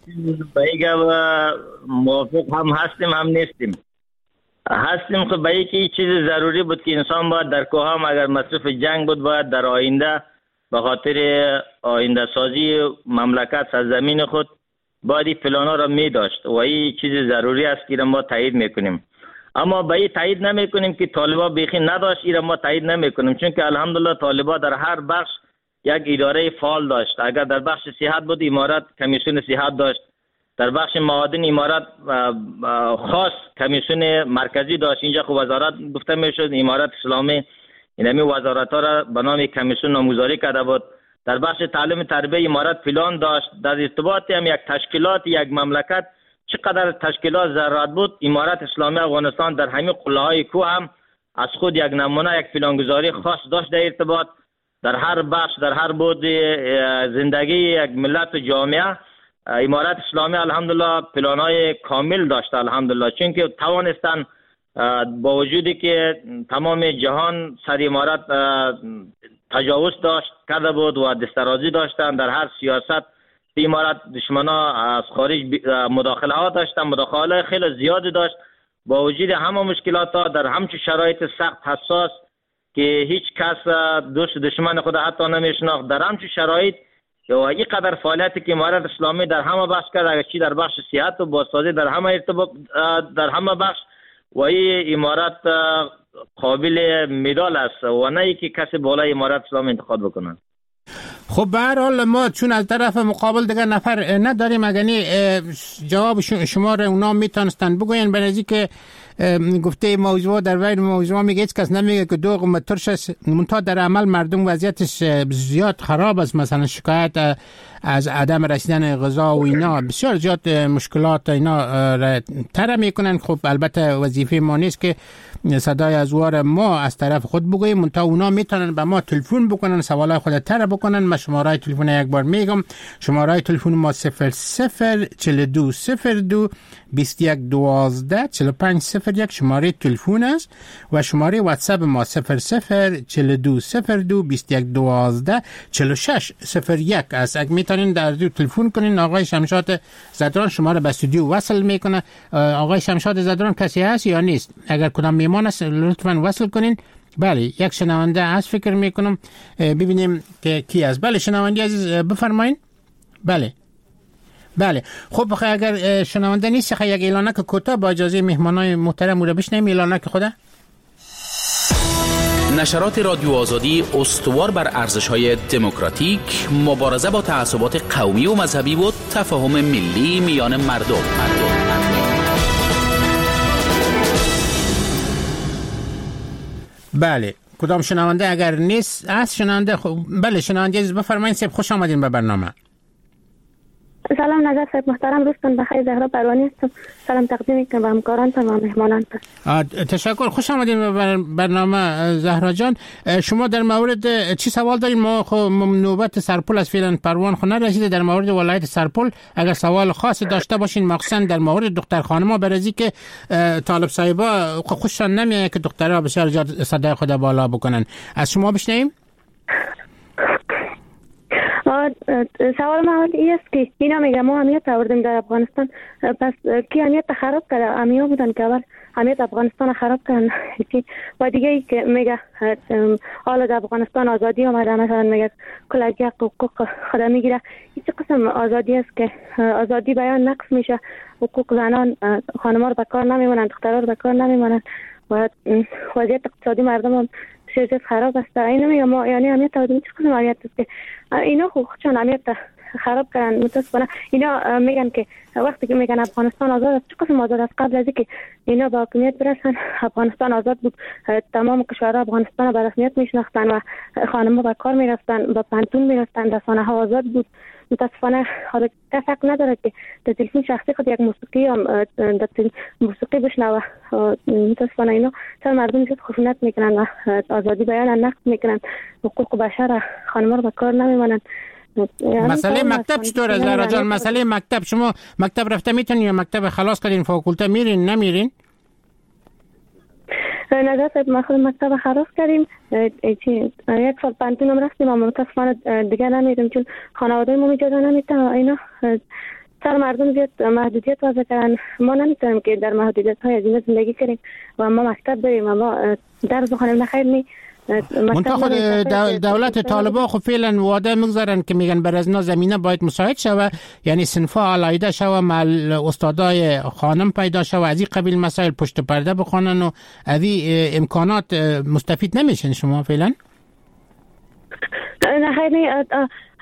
موافق هم هستیم هم نیستیم. هستیم که به یکی چیز ضروری بود که انسان باید در کوه هم اگر مصرف جنگ بود باید در آینده به خاطر آینده سازی مملکت سرزمین خود باید این پلانا را می داشت و این چیز ضروری است که ما تایید میکنیم. اما به این تایید نمی کنیم که طالبان بیخی نداشت، این را ما تایید نمی کنیم، چون که الحمدلله طالبان در هر بخش یک اداره فعال داشت. اگر در بخش صحت بود امارت کمیسیون صحت داشت، در بخش معادن امارات خاص کمیسیون مرکزی داشت. اینجا خب وزارت گفته میشد، امارات اسلامی اینمی وزارت ها را به نام کمیسیون نامگذاری کرده بود. در بخش تعلیم تربیت امارات پلان داشت. در ارتباط هم یک تشکیلات یک مملکت چقدر تشکیلات ضرورت بود، امارات اسلامی افغانستان در همین قله های کوه هم از خود یک نمونه یک پلانگذاری خاص داشت. در ارتباط در هر بخش در هر بود زندگی یک ملت و جامعه امارات اسلامی الحمدلله پلان‌های کامل داشت الحمدلله، چون که توانستن با وجودی که تمام جهان سر امارات تجاوز داشت کرده بود و دسترازی داشتن در هر سیاست امارات، دشمنا از خارج مداخله ها داشتن، مداخله خیلی زیادی داشت. با وجود همه مشکلات ها در همچون شرایط سخت حساس که هیچ کس دوست دشمن خود حتی نمیشناخت، در همچون شرایط و این قدر فعالیتی که امارات اسلامی در همه بخش کرد، اگر چی در بخش سیاحت و بازسازی در همه ارتباط در همه بخش، و این امارات قابل مدال است و نه ای که کسی بالای امارات اسلامی انتخاب بکنن. خب به هر حال ما چون از طرف مقابل دیگر نفر نداریم، اگرنی جواب شما را اونا میتونستن بگوین. به نزدیک که گفته موضوع در وین موضوع میگه هیچ کس نمیگه که دو قوم ترش است، منتها در عمل مردم وضعیتش زیاد خراب است. مثلا شکایت از عدم رسیدن غذا و اینا بسیار زیاد مشکلات اینا را تر میکنن. خب البته وظیفه ما نیست که صدای از وار ما از طرف خود بگوییم، منتها اونا میتونن به ما تلفن بکنن، سوالای خود تر بکنن. من شماره تلفن یک بار میگم، شماره تلفن ما صفر صفر چهل و دو صفر دو بیست و یک دوازده چهل و پنج صفر یک شماره تلفن است و شماره واتساپ ما صفر صفر چهل و دو صفر دو بیست و یک دوازده چهل و شش صفر یک است. اگه میتونین در دو تلفن کنین، آقای شمشاد زدران شما را به استودیو وصل میکنه. آقای شمشاد زدران کسی هست یا نیست؟ اگر کدام میمان است لطفاً وصل کنین. بله یک شنونده هست فکر میکنم، ببینیم که کی است. بله شنونده عزیز بفرمایین. بله بله خب بخیر، اگر شنونده نیست خیلی یک اعلانک کوتاه با اجازه مهمانای محترم رو بشنویم. اعلانک خدا. نشرات رادیو آزادی استوار بر ارزش‌های دموکراتیک، مبارزه با تعصبات قومی و مذهبی و تفاهم ملی میان مردم. مردم. بله کدام شنونده اگر نیست از شنونده خب بله شنونده عزیز بفرمایید. سب خوش آمدین به برنامه. سلام نجات صاحب محترم، روزتون بخیر. زهرا پروانی هستم. سلام تقدیم میکنم به همکارانتون و مهمانانتون. تشکر، خوش آمدین به برنامه زهرا جان. شما در مورد چی سوال دارین؟ ما خب نوبت سرپل از فعلا پروان خو نرسیده. در مورد ولایت سرپل اگر سوال خاصی داشته باشین، مخصوصا در مورد دختر خانما، برازی که طالب صاحبا خوششان نمیاد که دخترها بسیار زیاد صدای خود بالا بکنن، از شما بشنویم. سوال من این است که اینا میگه ما امنیت آوردیم در افغانستان، پس کی امنیت خراب کرده؟ امنیا بودن که اول امنیت افغانستان خراب کردن. و دیگه ای که میگه حالا در افغانستان آزادی آمده، مثلا میگه کلگی حقوق خود میگیره. هیچ قسم آزادی است که آزادی بیان نقص میشه، حقوق زنان خانم‌ها رو به کار نمیمونن، دخترها رو به کار نمیمونن و وضعیت اقتصادی مردم هم شدید خراب است. اینو میگم ما یعنی امنیت آدمی چه قسم امنیت است که اینا خود چون امنیت خراب کردن. متاسفانه اینا میگن که وقتی که میگن افغانستان آزاد است، چه قسم آزاد است؟ قبل از اینکه اینا با حکومت برسن افغانستان آزاد بود، تمام کشورها افغانستان به رسمیت میشناختن و خانم‌ها به کار میرفتن، به پانتون میرفتن، رسانه ها آزاد بود. متاسفانه حالا کس حق نداره که در تلفن شخصی خود یک موسیقی هم در موسیقی بشنوه. متاسفانه اینا چرا مردم زیاد خشونت میکنن و آزادی بیان نقض میکنن، حقوق بشر خانم‌ها رو به کار نمیمونن. مسئله مکتب چطوره زهرا جان؟ مسئله مکتب، شما مکتب رفته میتونین یا مکتب خلاص کردین فاکولته میرین نمیرین؟ نظر صاحب ما خود مکتب خلاص کردیم، یک سال پانتون هم رفتیم اما متاسفانه دیگه نمیریم چون خانواده ما اجازه نمیتن. اینا سر مردم زیاد محدودیت وضع کردن، ما نمیتونیم که در محدودیت های از این زندگی کنیم و ما مکتب بریم و ما درس بخونیم نخیر نی. منتها خود دولت طالبان خب فعلا وعده میگذارن که میگن بر از اینا زمینه باید مساعد شوه، یعنی صنفا علایده شوه، مال استادای خانم پیدا شوه، از این قبیل مسائل پشت پرده بخونن و از این امکانات مستفید نمیشن. شما فعلا نه خیلی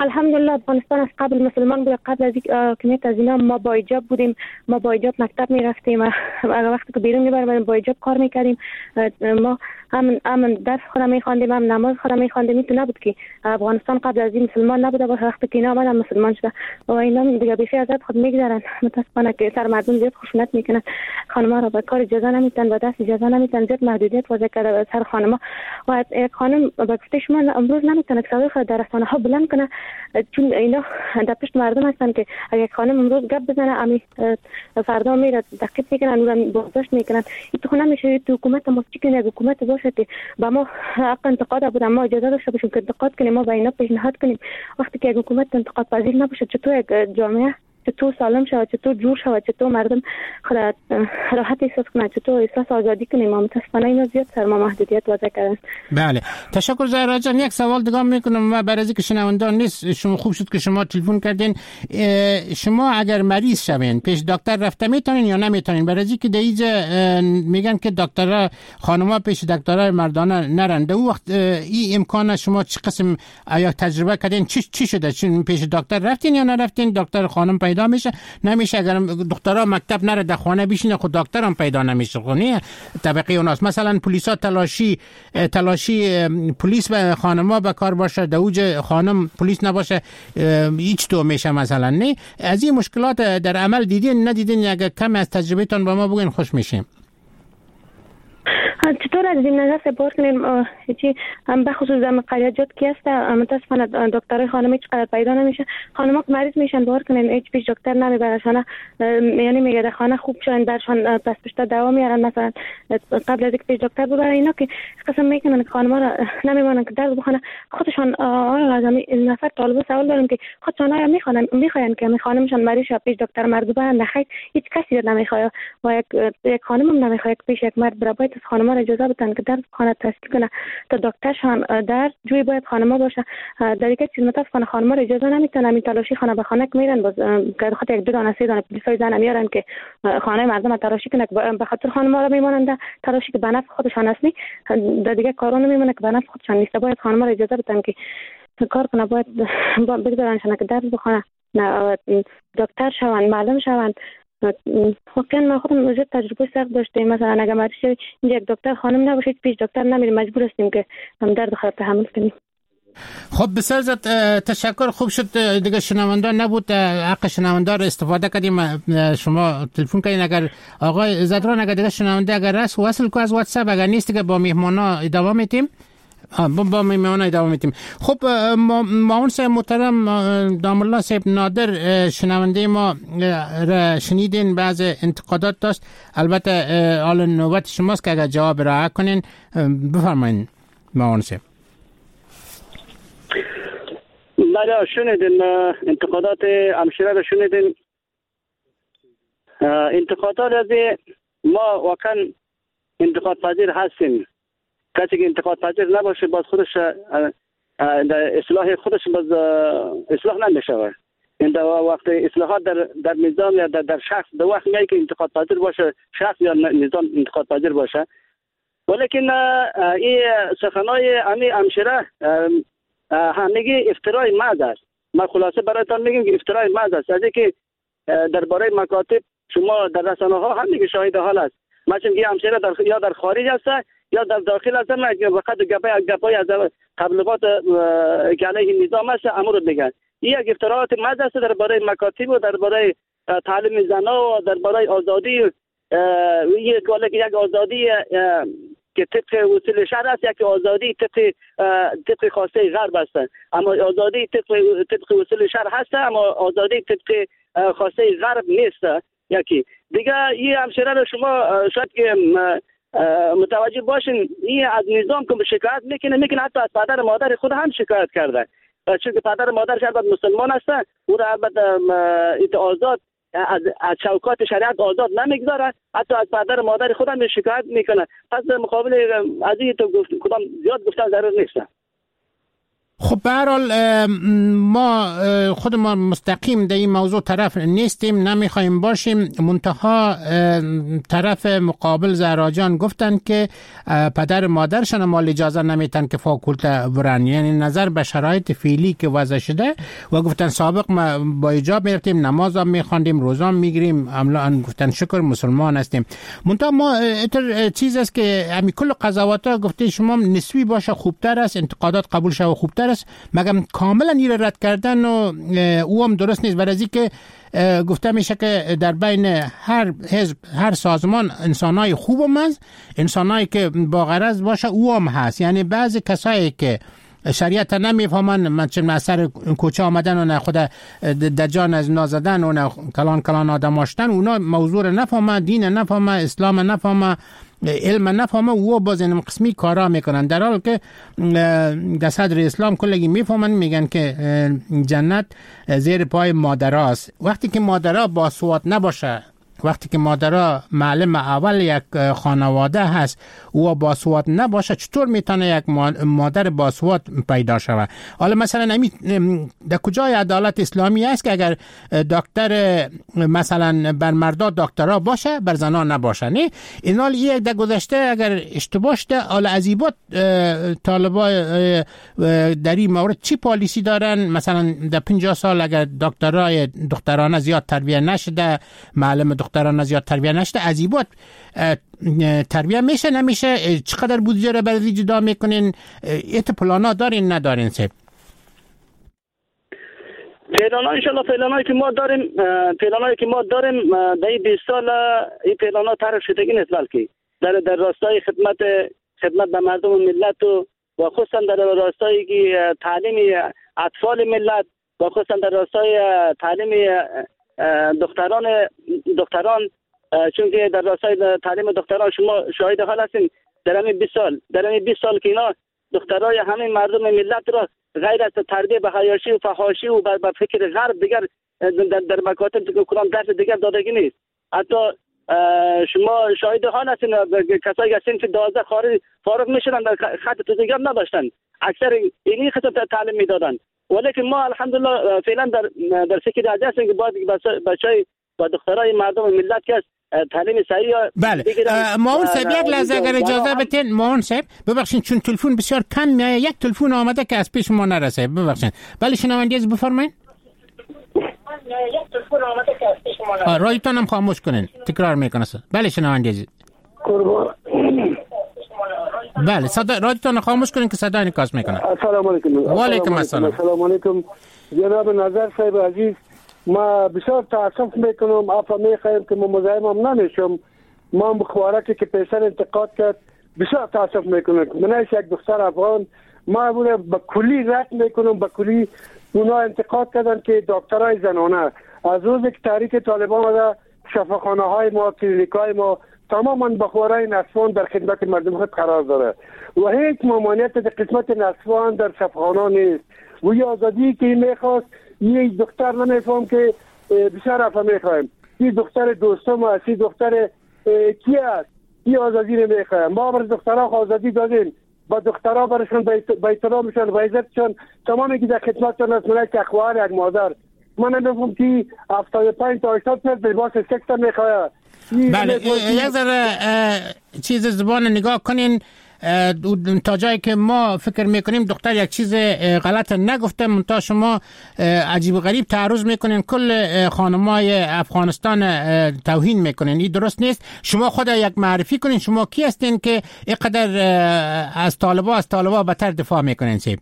الحمدلله افغانستان از قبل مسلمان بود. قبل از حاکمیت از اینا ما با حجاب بودیم، ما با حجاب مکتب میرفتیم، اگر وقتی که بیرون میبریم با حجاب کار میکردیم. ما هم هم درس خودم میخواندیم، هم نماز خودم میخواندیم. این تو نبود که افغانستان قبل از این مسلمان نبود، و وقتی که اینا آمدن مسلمان شده و اینا دیگه بیخی ازت خود میگذرن. متاسفانه که سر مردم زیاد خشونت میکنن، خانم‌ها را به کار اجازه نمیدن، با دست اجازه نمیدن، زیاد محدودیت وضع کرده سر خانم‌ها. و یک خانم به گفته شما امروز نمیتونه صدای خود در رسانه‌ها بلند کنه، چون اینا در پشت مردم هستن که اگه خانم امروز گپ بزنه امی فردا میره تعقیب میکنن، اون بازداشت میکنن. این تو نمیشه. تو حکومت ما چی کنه؟ حکومت باشه که با ما حق انتقاد بود، ما اجازه داشته باشیم که انتقاد کنیم، ما با اینا پیشنهاد کنیم. وقتی که حکومت انتقاد پذیر نباشه چطور یک جامعه چطور سالم شود، چطور جور شود، چطور مردم خود راحت احساس کنند، چطور احساس آزادی کنیم؟ ما متاسفانه اینا زیاد سر ما محدودیت وضع کردن. بله تشکر زهرا جان. یک سوال دیگه میکنم و برای اینکه شنوندگان نیست، شما خوب شد که شما تلفن کردین. شما اگر مریض شوین پیش دکتر رفته میتونین یا نمیتونین؟ برای اینکه دیگه میگن که دکترها خانم‌ها پیش دکترای مردانه نرنده. او وقت این امکان شما چه قسم آیا تجربه کردین؟ چی چی شده؟ چون پیش دکتر رفتین یا نرفتین؟ دکتر خانم پیدا میشه نمیشه؟ اگر دخترها مکتب نره در خانه بشینه خود دکتر هم پیدا نمیشه. خونی طبقه اوناست. مثلا پلیسا تلاشی تلاشی پلیس به خانم‌ها به کار باشه، دوج خانم پلیس نباشه، هیچ تو میشه مثلا. نه از این مشکلات در عمل دیدین ندیدین؟ اگر کم از تجربهتون با ما بگین خوش میشیم. چطور از این نظر سپورت کنیم؟ چی هم به خصوص در قریات که است متاسفانه دکترای خانم هیچ قدر پیدا نمیشه. خانم‌ها که مریض میشن باور کنین هیچ پیش دکتر نمیبرشن، یعنی میگه در خانه خوب شون برشان پس پشت دوا میارن. مثلا قبل از اینکه پیش دکتر ببرن اینا که قسم میکنن که خانم‌ها را نمیمونن که درد بخونه خودشان. آقای لازمی نفر طالب سوال دارم که خودشان آیا میخوان میخواین که خانمشان مریض شه پیش دکتر مرد ببرن؟ نخیر، هیچ کسی نمیخواد و یک یک خانم هم نمیخواد پیش یک مرد بره. باید خانم‌ها اجازه بدن که در خانه تحصیل کنه تا دکترشان در جوی باید خانم‌ها باشه. در یک چیز متاسفانه خانم‌ها اجازه نمیتونن می تلاشی خانه به خانه میرن، باز که خاطر یک دو دانه سه دانه پلیسای زن میارن که خانه مردم تلاشی کنه، به خاطر خانم‌ها را میمونن تلاشی که به نفع خودشان است. در دیگه کارونه میمونه که به نفع خودشان نیست. باید خانم‌ها را اجازه بدن که کار کنه، باید بگذارنشان که درد بخونه، دکتر شوند، معلم شوند. واقعا ما خودم وجود تجربه سخت داشتیم. مثلا اگر مریض شوی اینجا یک دکتر خانم نباشه پیش دکتر نمیریم، مجبور هستیم که هم درد خود تحمل کنیم. خب بسیار زیاد تشکر. خوب شد دیگه شنوندان نبود، حق شنوندان استفاده کردیم. شما تلفن کردین. اگر آقای زدران اگر دیگه شنونده اگر رس وصل کو از واتساپ، اگر نیست که با مهمانا ادامه میتیم. با با میمونه ادامه میتیم. خب معاون صاحب محترم دام الله صاحب نادر، شنونده ما را شنیدین، بعض انتقادات داشت. البته حال نوبت شماست که اگر جواب را کنین. بفرمایید معاون صاحب. بله شنیدین انتقادات همشیره را شنیدین. انتقادات از ما واقعا انتقاد پذیر هستیم. کسی که انتقاد پذیر نباشه باز خودش در اصلاح خودش باز اصلاح نمیشه. این در وقت اصلاحات در در نظام یا در, در شخص در وقت میگه که انتقاد پذیر باشه شخص یا نظام انتقاد پذیر باشه. ولیکن این سخنای امی همشیره همگی افترای محض است. ما خلاصه برایتان میگیم که افترای محض است. از اینکه درباره مکاتب شما در رسانه ها هم میگه شاهد حال است. مثلا که همشیره در یا در خارج است یا در داخل است، نه فقط گپای گپای از تبلیغات که علیه نظام است امر میگن. این یک افتراءات محض است درباره مکاتب و درباره تعلیم زنان و درباره آزادی. یک یک آزادی که طبق اصول شرع است، یک آزادی طبق طبق خواسته غرب است. اما آزادی طبق طبق اصول شرع هست، اما آزادی طبق خواسته غرب نیست. یکی دیگه این همشیره رو شما شاید که متوجه باشین، این از نظام که شکایت میکنه میکنه حتی از پدر مادر خود هم شکایت کرده، چون که پدر مادرش البته مسلمان هستن، او را البته آزاد از از شوکات شریعت آزاد نمیگذاره، حتی از پدر مادر خود هم شکایت میکنه. پس در مقابل از این تو گفت کدام زیاد گفتن ضرور نیست. خب به هر حال ما خود ما مستقیم در این موضوع طرف نیستیم، نمیخوایم باشیم. منتها طرف مقابل زهراجان گفتن که پدر مادرشان مال اجازه نمیتن که فاکولته برن، یعنی نظر به شرایط فعلی که وضع شده و گفتن سابق ما با ایجاب میرفتیم، نماز هم میخواندیم، روزه میگیریم، عملا گفتن شکر مسلمان هستیم. منتها ما اتر چیز است که همین کل قضاوت ها گفته شما نسبی باشه خوبتر است، انتقادات قبول شه خوبتر است، مگم کاملا این رد کردن و او هم درست نیست. برای که گفته میشه که در بین هر حزب هر سازمان انسانای خوب هم هست، انسانایی که با غرض باشه او هم هست. یعنی بعضی کسایی که شریعت نمیفهمن، مثلا اثر کوچه آمدن و نه خود دجان از نازدن و نه کلان کلان آدم آشتن، اونا موضوع نفهمه، دین نفهمه، اسلام نفهمه، علم نفهمه، و باز این قسمی کارا میکنن، در حال که در صدر اسلام کلگی میفهمن، میگن که جنت زیر پای مادراست. وقتی که مادرها باسواد نباشه، وقتی که مادرها معلم اول یک خانواده هست و باسواد نباشه، چطور میتونه یک مادر باسواد پیدا شود؟ حالا مثلا در کجای عدالت اسلامی است که اگر دکتر مثلا بر مردا دکترا باشه بر زنا نباشه؟ نه، اینا یک در گذشته اگر اشتباه شده، حالا عزیبات طالبا در این مورد چی پالیسی دارن؟ مثلا در پنجاه سال اگر دکترای دخترانه زیاد تربیت نشده، معلم دخترانه زیاد تربیت نشده، عزیبات تربیت میشه نمیشه؟ چقدر بودجه رو برای جدا میکنین؟ ایت پلانا دارین ندارین؟ سب پلانا انشالله پلانایی که ما داریم پلانایی که ما داریم در این بیست سال این پلانا طرف شدگی نیست، بلکه در در راستای خدمت خدمت به مردم و ملت و و خصوصا در راستای تعلیم اطفال ملت و خصوصا در راستای تعلیم دختران دختران چون که در راستای تعلیم دختران شما شاهد حال هستین در همین بیست سال در همین بیست سال که اینا دخترای همین مردم ملت را غیر از تربیه به حیاشی و فحاشی و به فکر غرب دیگر در, در مکاتب کدام درس دیگر دادگی نیست. حتی شما شاهد حال هستین کسایی که سنف دوازده خارج فارغ میشدن در خط توزیعگر نداشتن، اکثر اینی قسم تعلیم میدادن، ولیکن ما الحمدلله فعلا در در فکر راجع هستیم که باید بچهای با دخترای مردم ملت که تعلیم صحیح. بله ماون صاحب یک لحظه اگر اجازه بدین، ماون صاحب ببخشید چون تلفن بسیار کم میاد، یک تلفن آمده که از پیش ما نرسه، ببخشید. بله شنونده از بفرمایید. یک تلفن آمده که از پیش ما نرسه. رادیوتون هم خاموش کنین، تکرار میکنه. بله شنونده از بله صدا رادیوتون خاموش کنین که صدا انعکاس میکنه. السلام علیکم. و علیکم السلام. السلام علیکم جناب نظر صاحب عزیز، ما بسیار تاسف میکنم، عفو میخوایم که ما مزاحم نمیشم. ما مخوارکی که پیشتر انتقاد کرد بسیار تاسف میکنم. من یک دختر افغان، ما اون به کلی رد میکنم، به کلی اونا انتقاد کردن که دکترای زنانه از روزی که تحریک طالبان آمده شفاخانه های ما، کلینیک های ما تماما بخورای نصفان در خدمت مردم خود قرار داره و هیچ ممانعت در قسمت نصفان در شفاخانه نیست. و یه آزادی که میخواست یک دختر نمیفهم که بسیار افا میخوایم این دختر دوستم هست، این دختر کی است، این آزادی نمیخوایم. ما بر دخترها آزادی دادیم، با دخترها برشون با احترامشون و عزتشون تمامی که در خدمتشون است. من یک اخوار یک مادر، من نمیفهم که هفتاد و پنج تا هشتاد سال لباس سکس میخواد. بله یک ذره چیز زبان نگاه کنین تا جایی که ما فکر میکنیم دختر یک چیز غلط نگفته، منتها شما عجیب و غریب تعرض میکنین، کل خانمای افغانستان توهین میکنین. این درست نیست. شما خود یک معرفی کنین، شما کی هستین که اینقدر از طالبا از طالبا بدتر دفاع میکنین؟ سیب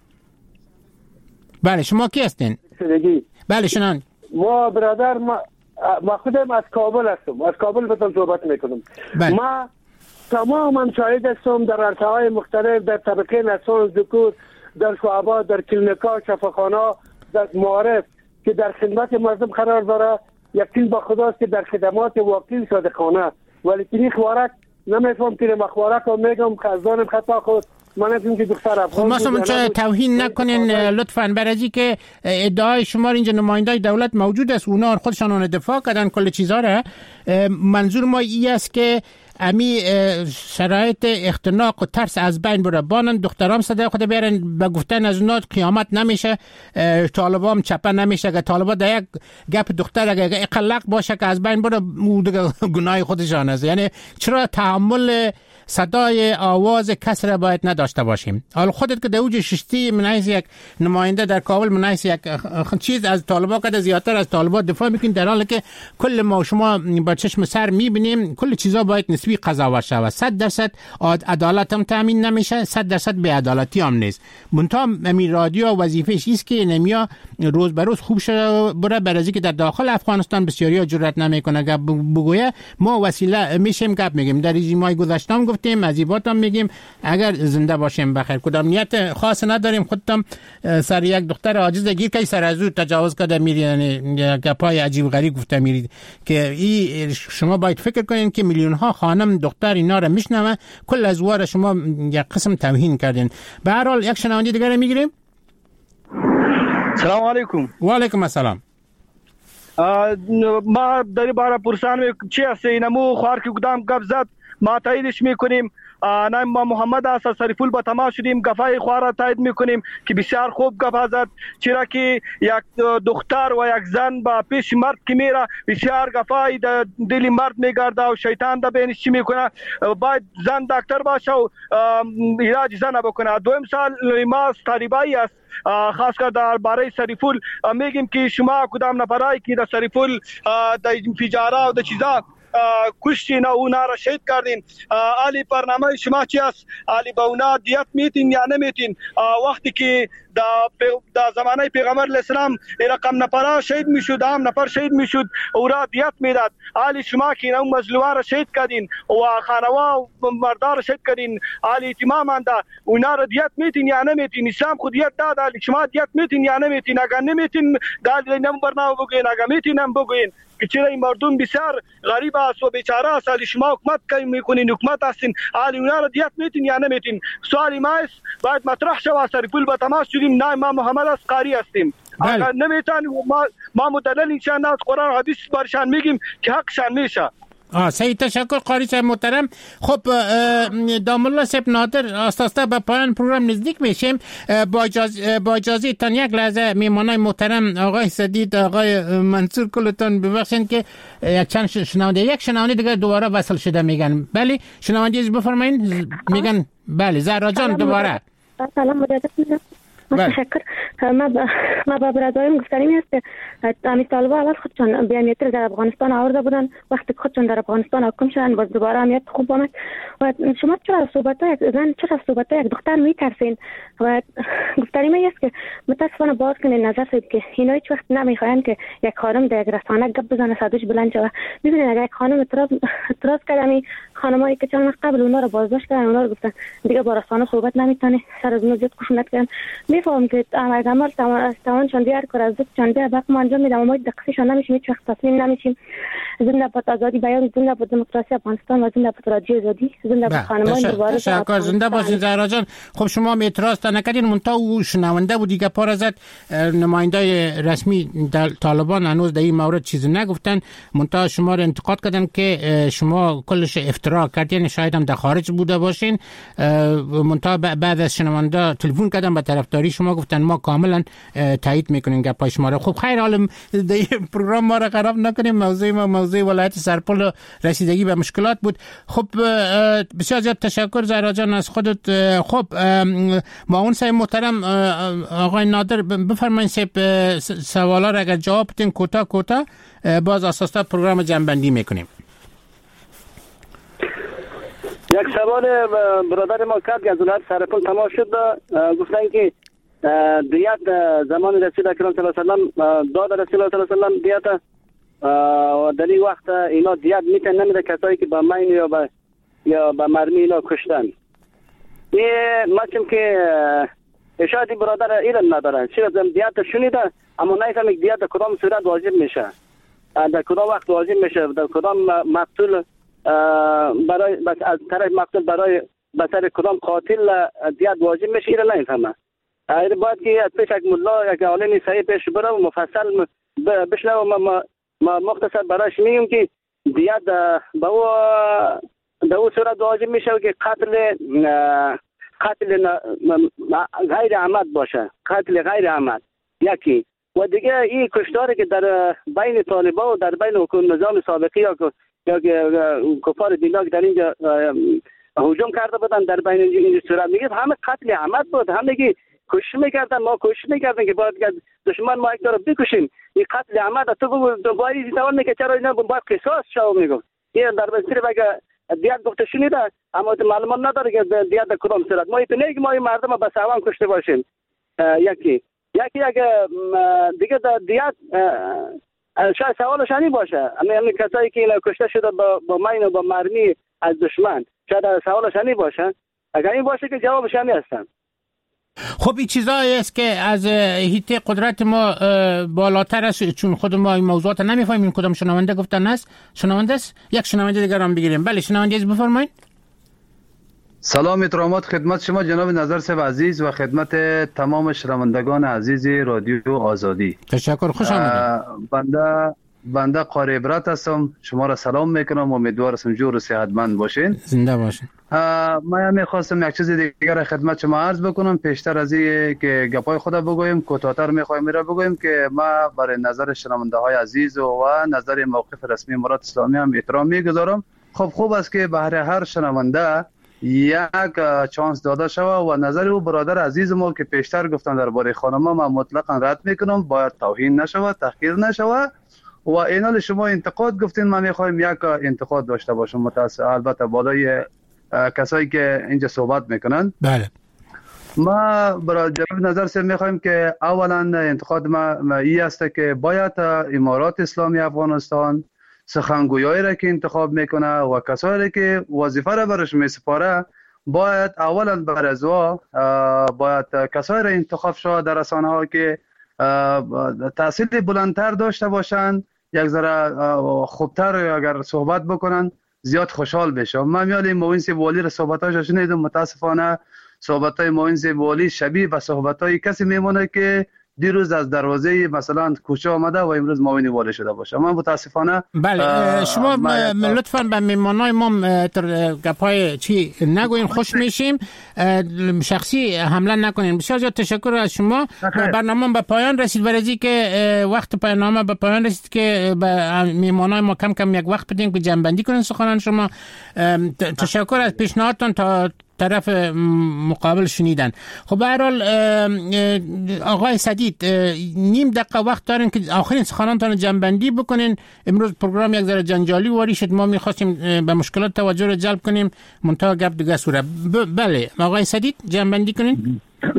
بله شما کی هستین؟ بله شنان ما برادر ما ما خودم از کابل هستم، از کابل بهتون صحبت میکنم. بله. ما تماما شاهد هستم در عرصه‌های مختلف، در طبقه نسان ذکور، در شعبا، در کلینیکا، شفاخانه، در معارف که در خدمت مردم قرار داره. یقین با خداست که در خدمات واقعی صادقانه، ولی این خوارک نمیفهم که مخوارک رو میگم خزانم خطا خود من نمیدونم که دختر افغان. خب ما چه توهین نکنین لطفاً، برای که ادعای شما اینجا نمایندای دولت موجود است، اونا خودشان اون دفاع کردن کل چیزا را. منظور ما این است که امی شرایط اختناق و ترس از بین بره. بانن دخترام صدای خود بیارن به گفتن از اونا قیامت نمیشه، طالبان چپه نمیشه. اگه طالبان در یک گپ دختر اگه اقلق باشه که از بین بره، گناه خودشان است. یعنی چرا تحمل صدای آواز کس را باید نداشته باشیم؟ حالا خودت که دوج ششتی منایس یک نماینده در کابل، منایس یک چیز از طالبان که زیادتر از طالبان دفاع میکنین، در حالی که کل ما شما با چشم سر میبینیم کل چیزا باید نسبی قضاوت شود. صد درصد عدالت هم تامین نمیشه، صد درصد بی‌عدالتی هم نیست. منتها می رادیو وظیفه‌ش است که نمیا روز به روز خوب شه بره، برای که در داخل افغانستان بسیاری جرأت نمیکنه گپ بگویه. ما وسیله میشیم گپ میگیم، در رژیم‌های گذشته گفتیم، عزیبات هم میگیم. اگر زنده باشیم بخیر، کدام نیت خاص نداریم. خودم سر یک دختر عاجز گیر که سر از او تجاوز کرده میری، یعنی گپای عجیب غریب گفته میرید که ای شما باید فکر کنین که میلیون ها خانم دختر اینا رو میشنوه، کل از وار شما یک قسم توهین کردین. به هر حال یک شنونده دیگه میگیریم. سلام علیکم. و علیکم السلام. ما در باره پرسان چی است اینمو خوار که کدام گپ زد ما تاییدش میکنیم. نام ما محمد است، سریفول با تماس شدیم، گفای خوار تایید میکنیم که بسیار خوب گپ زد. چرا که یک دختر و یک زن با پیش مرد که میره بسیار گفای دل مرد میگرده و شیطان ده بینش چی میکنه. باید زن دکتر باشه و علاج زن بکنه. دویم سال ما طالبایی است، خاص کر در باره سریفول میگیم که شما کدام نفرایی که در سریفول در فجاره و در چیزا کشتین و اونا را شهید کردین، علی برنامه شما چی است؟ علی با اونا دیت میتین یا نمیتین؟ وقتی که در زمانه پیغمبر علیه السلام رقم نفر شهید میشد، هم نفر شهید میشد، او را دیت میداد. علی شما که اون مظلومان را شهید کردین و خانوا و مردار را شهید کردین، علی اتمام انده اونا را دیت میتین یا نمیتین؟ اسلام خود دیت داد، علی شما دیت میتین یا نمیتین؟ اگر نمیتین دال نم برنامه بگوین، اگر میتین هم بگوین که چرا این مردم بسیار غریب است و بیچاره است. علی شما حکومت کی میکنین؟ حکومت هستین، علی اونا را دیت میتین یا نمیتین؟ سوال ما است باید مطرح شود. سریفول با تماس شدیم، نه ما محمد از قاری هستیم. اگر نمیتن ما ما مدلل انشان از قرآن حدیث برشان میگیم که حقشان میشه. آه سعید تشکر قاری صاحب محترم. خب دام الله صاحب نادر آستاستا به پایان پروگرام نزدیک میشیم. با اجازه با اجازه تان یک لحظه میمانای محترم آقای سدید، آقای منصور کلتان ببخشید که یک چند شنونده یک شنونده دیگه دوباره وصل شده میگن. بله شنونده از بفرمایید. میگن بله زهرا جان دوباره. سلام مجدد میگم. تشکر. ما با ما با برادرم گفتنی است که امی طالبان اول خودشان بیانیت در افغانستان آورده بودن، وقتی خودشان در افغانستان حکم شدن باز دوباره امیت خوب آمد. و شما چرا صحبت های زن چرا صحبت های یک دختر میترسین؟ و گفتنی می است که متاسفانه باز کنین نظر سید که اینا هیچ وقت نمیخواین که یک خانم در یک رسانه گپ بزنه صداش بلند شود. ببینید اگر یک خانم اعتراض اعتراض کردمی خانمایی که چند قبل اونا رو بازداشت کردن، اونا رو گفتن دیگه با رسانه صحبت نمیتونی، سر از اون زیاد خشونت کردن. میفهم که عمل توان چون دیار کار از چون دیار باق ما انجام میدم، ما دقیقشون نمیشیم، هیچ وقت تسلیم نمیشیم. زنده باد آزادی بیان، زنده باد دموکراسی افغانستان و زنده باد رادیو آزادی، زنده باد خانمان دوباره. تشکر. زنده باشین زهرا جان. خب شما اعتراض تا نکردین، منتها او شنونده بود دیگه پار زد. نمایندای رسمی در طالبان هنوز در این مورد چیزی نگفتن، منتها شما رو انتقاد کردن که شما کلش افترا کردین، شاید هم در خارج بوده باشین. منتها بعد از شنونده تلفن کردن به طرفداری شما، گفتن ما کاملا تایید میکنیم گپای شما رو. خب خیر، حالا در پروگرام ما رو خراب نکنیم. موضوع ما موضوع ولایت سرپل رسیدگی به مشکلات بود. خب بسیار زیاد تشکر زهرا جان از خودت. خب معاون صاحب محترم آقای نادر بفرمایید صاحب سوالا را اگر جواب بدین کوتاه کوتاه، باز اساسا پروگرام جنبندی میکنیم. یک سوال برادر ما کرد که از ولایت سرپل تماس شد، گفتن که دیت زمان رسول اکرم صلی الله علیه و سلم داد رسول الله صلی الله علیه و سلم دیت و در این وقت اینا دیت میتن نمیده کسایی که با مین یا با یا با مرمی اینا کشتن. این مچم که اشاعتی برادر ایران ندارن، چرا دیت شنیده اما نایفهم یک دیت کدام صورت واجب میشه، در کدام وقت واجب میشه، در کدام مقتول برای بس از طرف مقتول برای بسر کدام قاتل دیت واجب میشه، ایران نایفهمه. این باید که از پیش یک ملا یک عالمی صحیح پیش بره و مفصل بشنه و ما مختصر برایش میگیم که دیت با او در اون صورت واجب میشه که قتل قتل غیر عمد باشه، قتل غیر عمد یکی. و دیگه این کشتاری که در بین طالبان و در بین حکومت نظام سابقی یا یا کفار دینا که در اینجا هجوم کرده بودن در بین این صورت میگه همه قتل عمد بود، همه کی کوشش میکردن، ما کوشش میکردن که باید دشمن ما یک طرف بکشیم. این قتل عمد تو باید دوام میگه چرا اینا باید قصاص شو میگه. این در بسیار بگه دیات گفته شنیده اما معلومات نداره که دیات کدام صورت. ما ایتونه که ما این مردم با سوام کشته باشیم. یکی یکی اگه دیگه دیات شاید سوالش همین باشه، همین کسایی که اینا کشته شده با با مین و با مرمی از دشمن، شاید سوالش همین باشه. اگر این باشه که جوابش همین هستن. خب این چیزایی است که از هیته قدرت ما بالاتر است، چون خود ما این موضوعات نمیفهمیم. کدام شنونده گفتن است؟ شنونده است؟ یک شنونده دیگر هم بگیریم. بله شنونده از بفرمایید. سلام احترامات خدمت شما جناب نظر صاحب عزیز و خدمت تمام شنوندگان عزیز رادیو آزادی. تشکر، خوش آمدید. بنده بنده قاری عبرت هستم، شما را سلام میکنم، امیدوار هستم جور و صحتمند باشین. زنده باشین. من میخواستم یک چیز دیگر خدمت شما عرض بکنم پیشتر از این که گپای خود بگویم، کوتاه‌تر میخوایم میره بگویم که ما برای نظر شنونده های عزیز و نظر موقف رسمی امارات اسلامی هم احترام میگذارم. خب خوب است که بهر هر شنونده یک چانس داده شود و نظر او برادر عزیز ما که پیشتر گفتن درباره خانم ما مطلقاً رد میکنم، باید توهین نشود، تحقیر نشود. و اینال شما انتقاد گفتین، ما میخوایم یک انتقاد داشته باشم متاسف البته بالای کسایی که اینجا صحبت میکنن. بله ما برای جناب نظر سه میخوایم که اولا انتقاد ما ای است که باید امارات اسلامی افغانستان سخنگویایی را که انتخاب میکنه و کسایی که وظیفه را برش میسپاره باید اولا بر از وا باید کسایی را انتخاب شود در رسانه ها که تحصیل بلندتر داشته باشند، یک ذره خوبتر اگر صحبت بکنن زیاد خوشحال بشم. من میال معین سیب والی را صحبتاش شنیدم، متاسفانه صحبتای معین سیب والی شبیه به صحبتای کسی میمونه که دیروز از دروازه مثلا کوچه آمده و امروز معین والی شده باشه. من متاسفانه بله شما لطفاً به میمانای ما تر گپای چی نگوین، خوش میشیم، شخصی حمله نکنین. بسیار زیاد تشکر از شما. برنامه به پایان رسید، برای که وقت برنامه به پایان رسید که به میمانای ما کم کم یک وقت بدیم که جنبندی کنین سخنان شما. تشکر از پیشنهادتون تا طرف مقابل شنیدن. خب به هر حال آقای سدید نیم دقیقه وقت دارین که آخرین سخنانتون جنبندی بکنین. امروز پروگرام یک ذره جنجالی واری شد، ما می‌خواستیم به مشکلات توجه رو جلب کنیم، منتها گپ دیگه سوره. بله آقای سدید جنبندی کنین.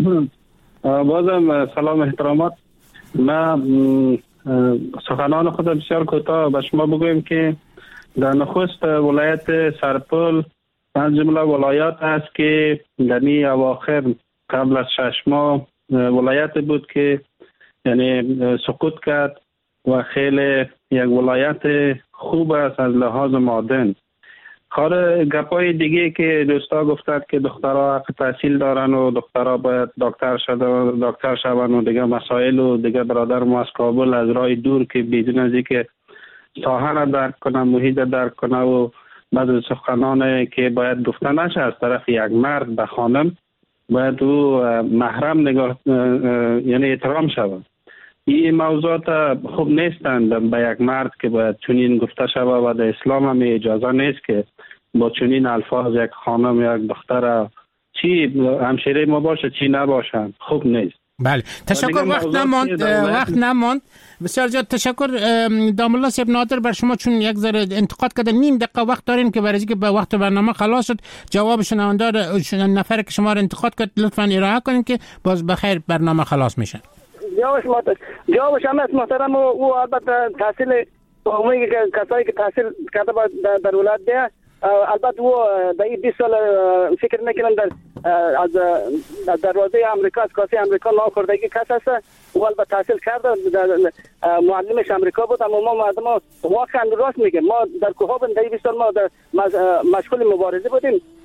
بازم سلام احترامات. ما سخنان خود بسیار کوتاه به شما بگویم که در نخست ولایت سرپل از جمله ولایات است که در این اواخر قبل از شش ماه ولایت بود که یعنی سقوط کرد و خیلی یک ولایت خوب است از لحاظ معدن. کار گپای دیگه که دوستا گفتند که دخترها حق تحصیل دارن و دخترها باید دکتر شده دکتر شون و دیگه مسائل و دیگه برادر ما از کابل از راه دور که بدون از اینکه ساحه را درک کنه، محیط درک کنه و بعد سخنان که باید گفته نشه از طرف یک مرد به خانم باید او محرم نگاه یعنی احترام شود. این موضوعات خوب نیستند به یک مرد که باید چنین گفته شود و در اسلام هم اجازه نیست که با چنین الفاظ یک خانم یا یک دختر چی همشیره ما باشه چی نباشند خوب نیست. بله تشکر. وقت نماند وقت نماند بسیار زیاد تشکر دام الله صاحب نادر بر شما، چون یک ذره انتقاد کردن نیم دقیقه وقت دارین که برای اینکه به وقت برنامه خلاص شد جواب شنونده نفر که شما رو انتقاد کرد لطفاً ارائه کنین که باز بخیر برنامه خلاص میشه. جوابش جوابش هم است محترم. او البته تحصیل عمومی که کسایی که تحصیل کرده در ولایت ده البته او در این بیست سال فکر نکنم در از دروازه امریکا از کاسه امریکا ناخوردگی کس هست. او البته تحصیل کرده، معلمش امریکا بود، اما ما مردم واقعا راست میگه ما در کوهابن در بیست سال ما مشغول مبارزه بودیم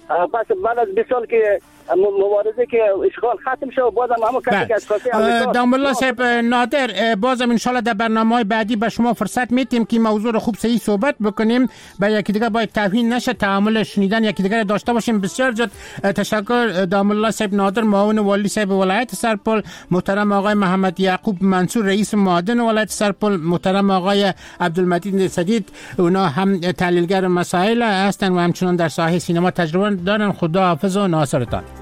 پس بعد از بیست سال که مبارزه که اشغال ختم شد بازم همون کسی که اساسی دام الله صاحب نادر، بازم ان شاء الله در برنامه‌های بعدی به شما فرصت میدیم که موضوع رو خوب صحیح صحبت بکنیم. به یکی دیگه باید توهین نشه، تعامل شنیدن یکی دیگه داشته باشیم. بسیار زیاد تشکر دام الله صاحب نادر، معاون والی صاحب ولایت سرپل، محترم آقای محمد یعقوب منصور رئیس معاون ولایت سرپل، محترم آقای عبدالمجید سدید، اونا هم تحلیلگر مسائل هستند و همچنان در ساحه سینما تجربه دارن. خدا حافظ و ناصرتان.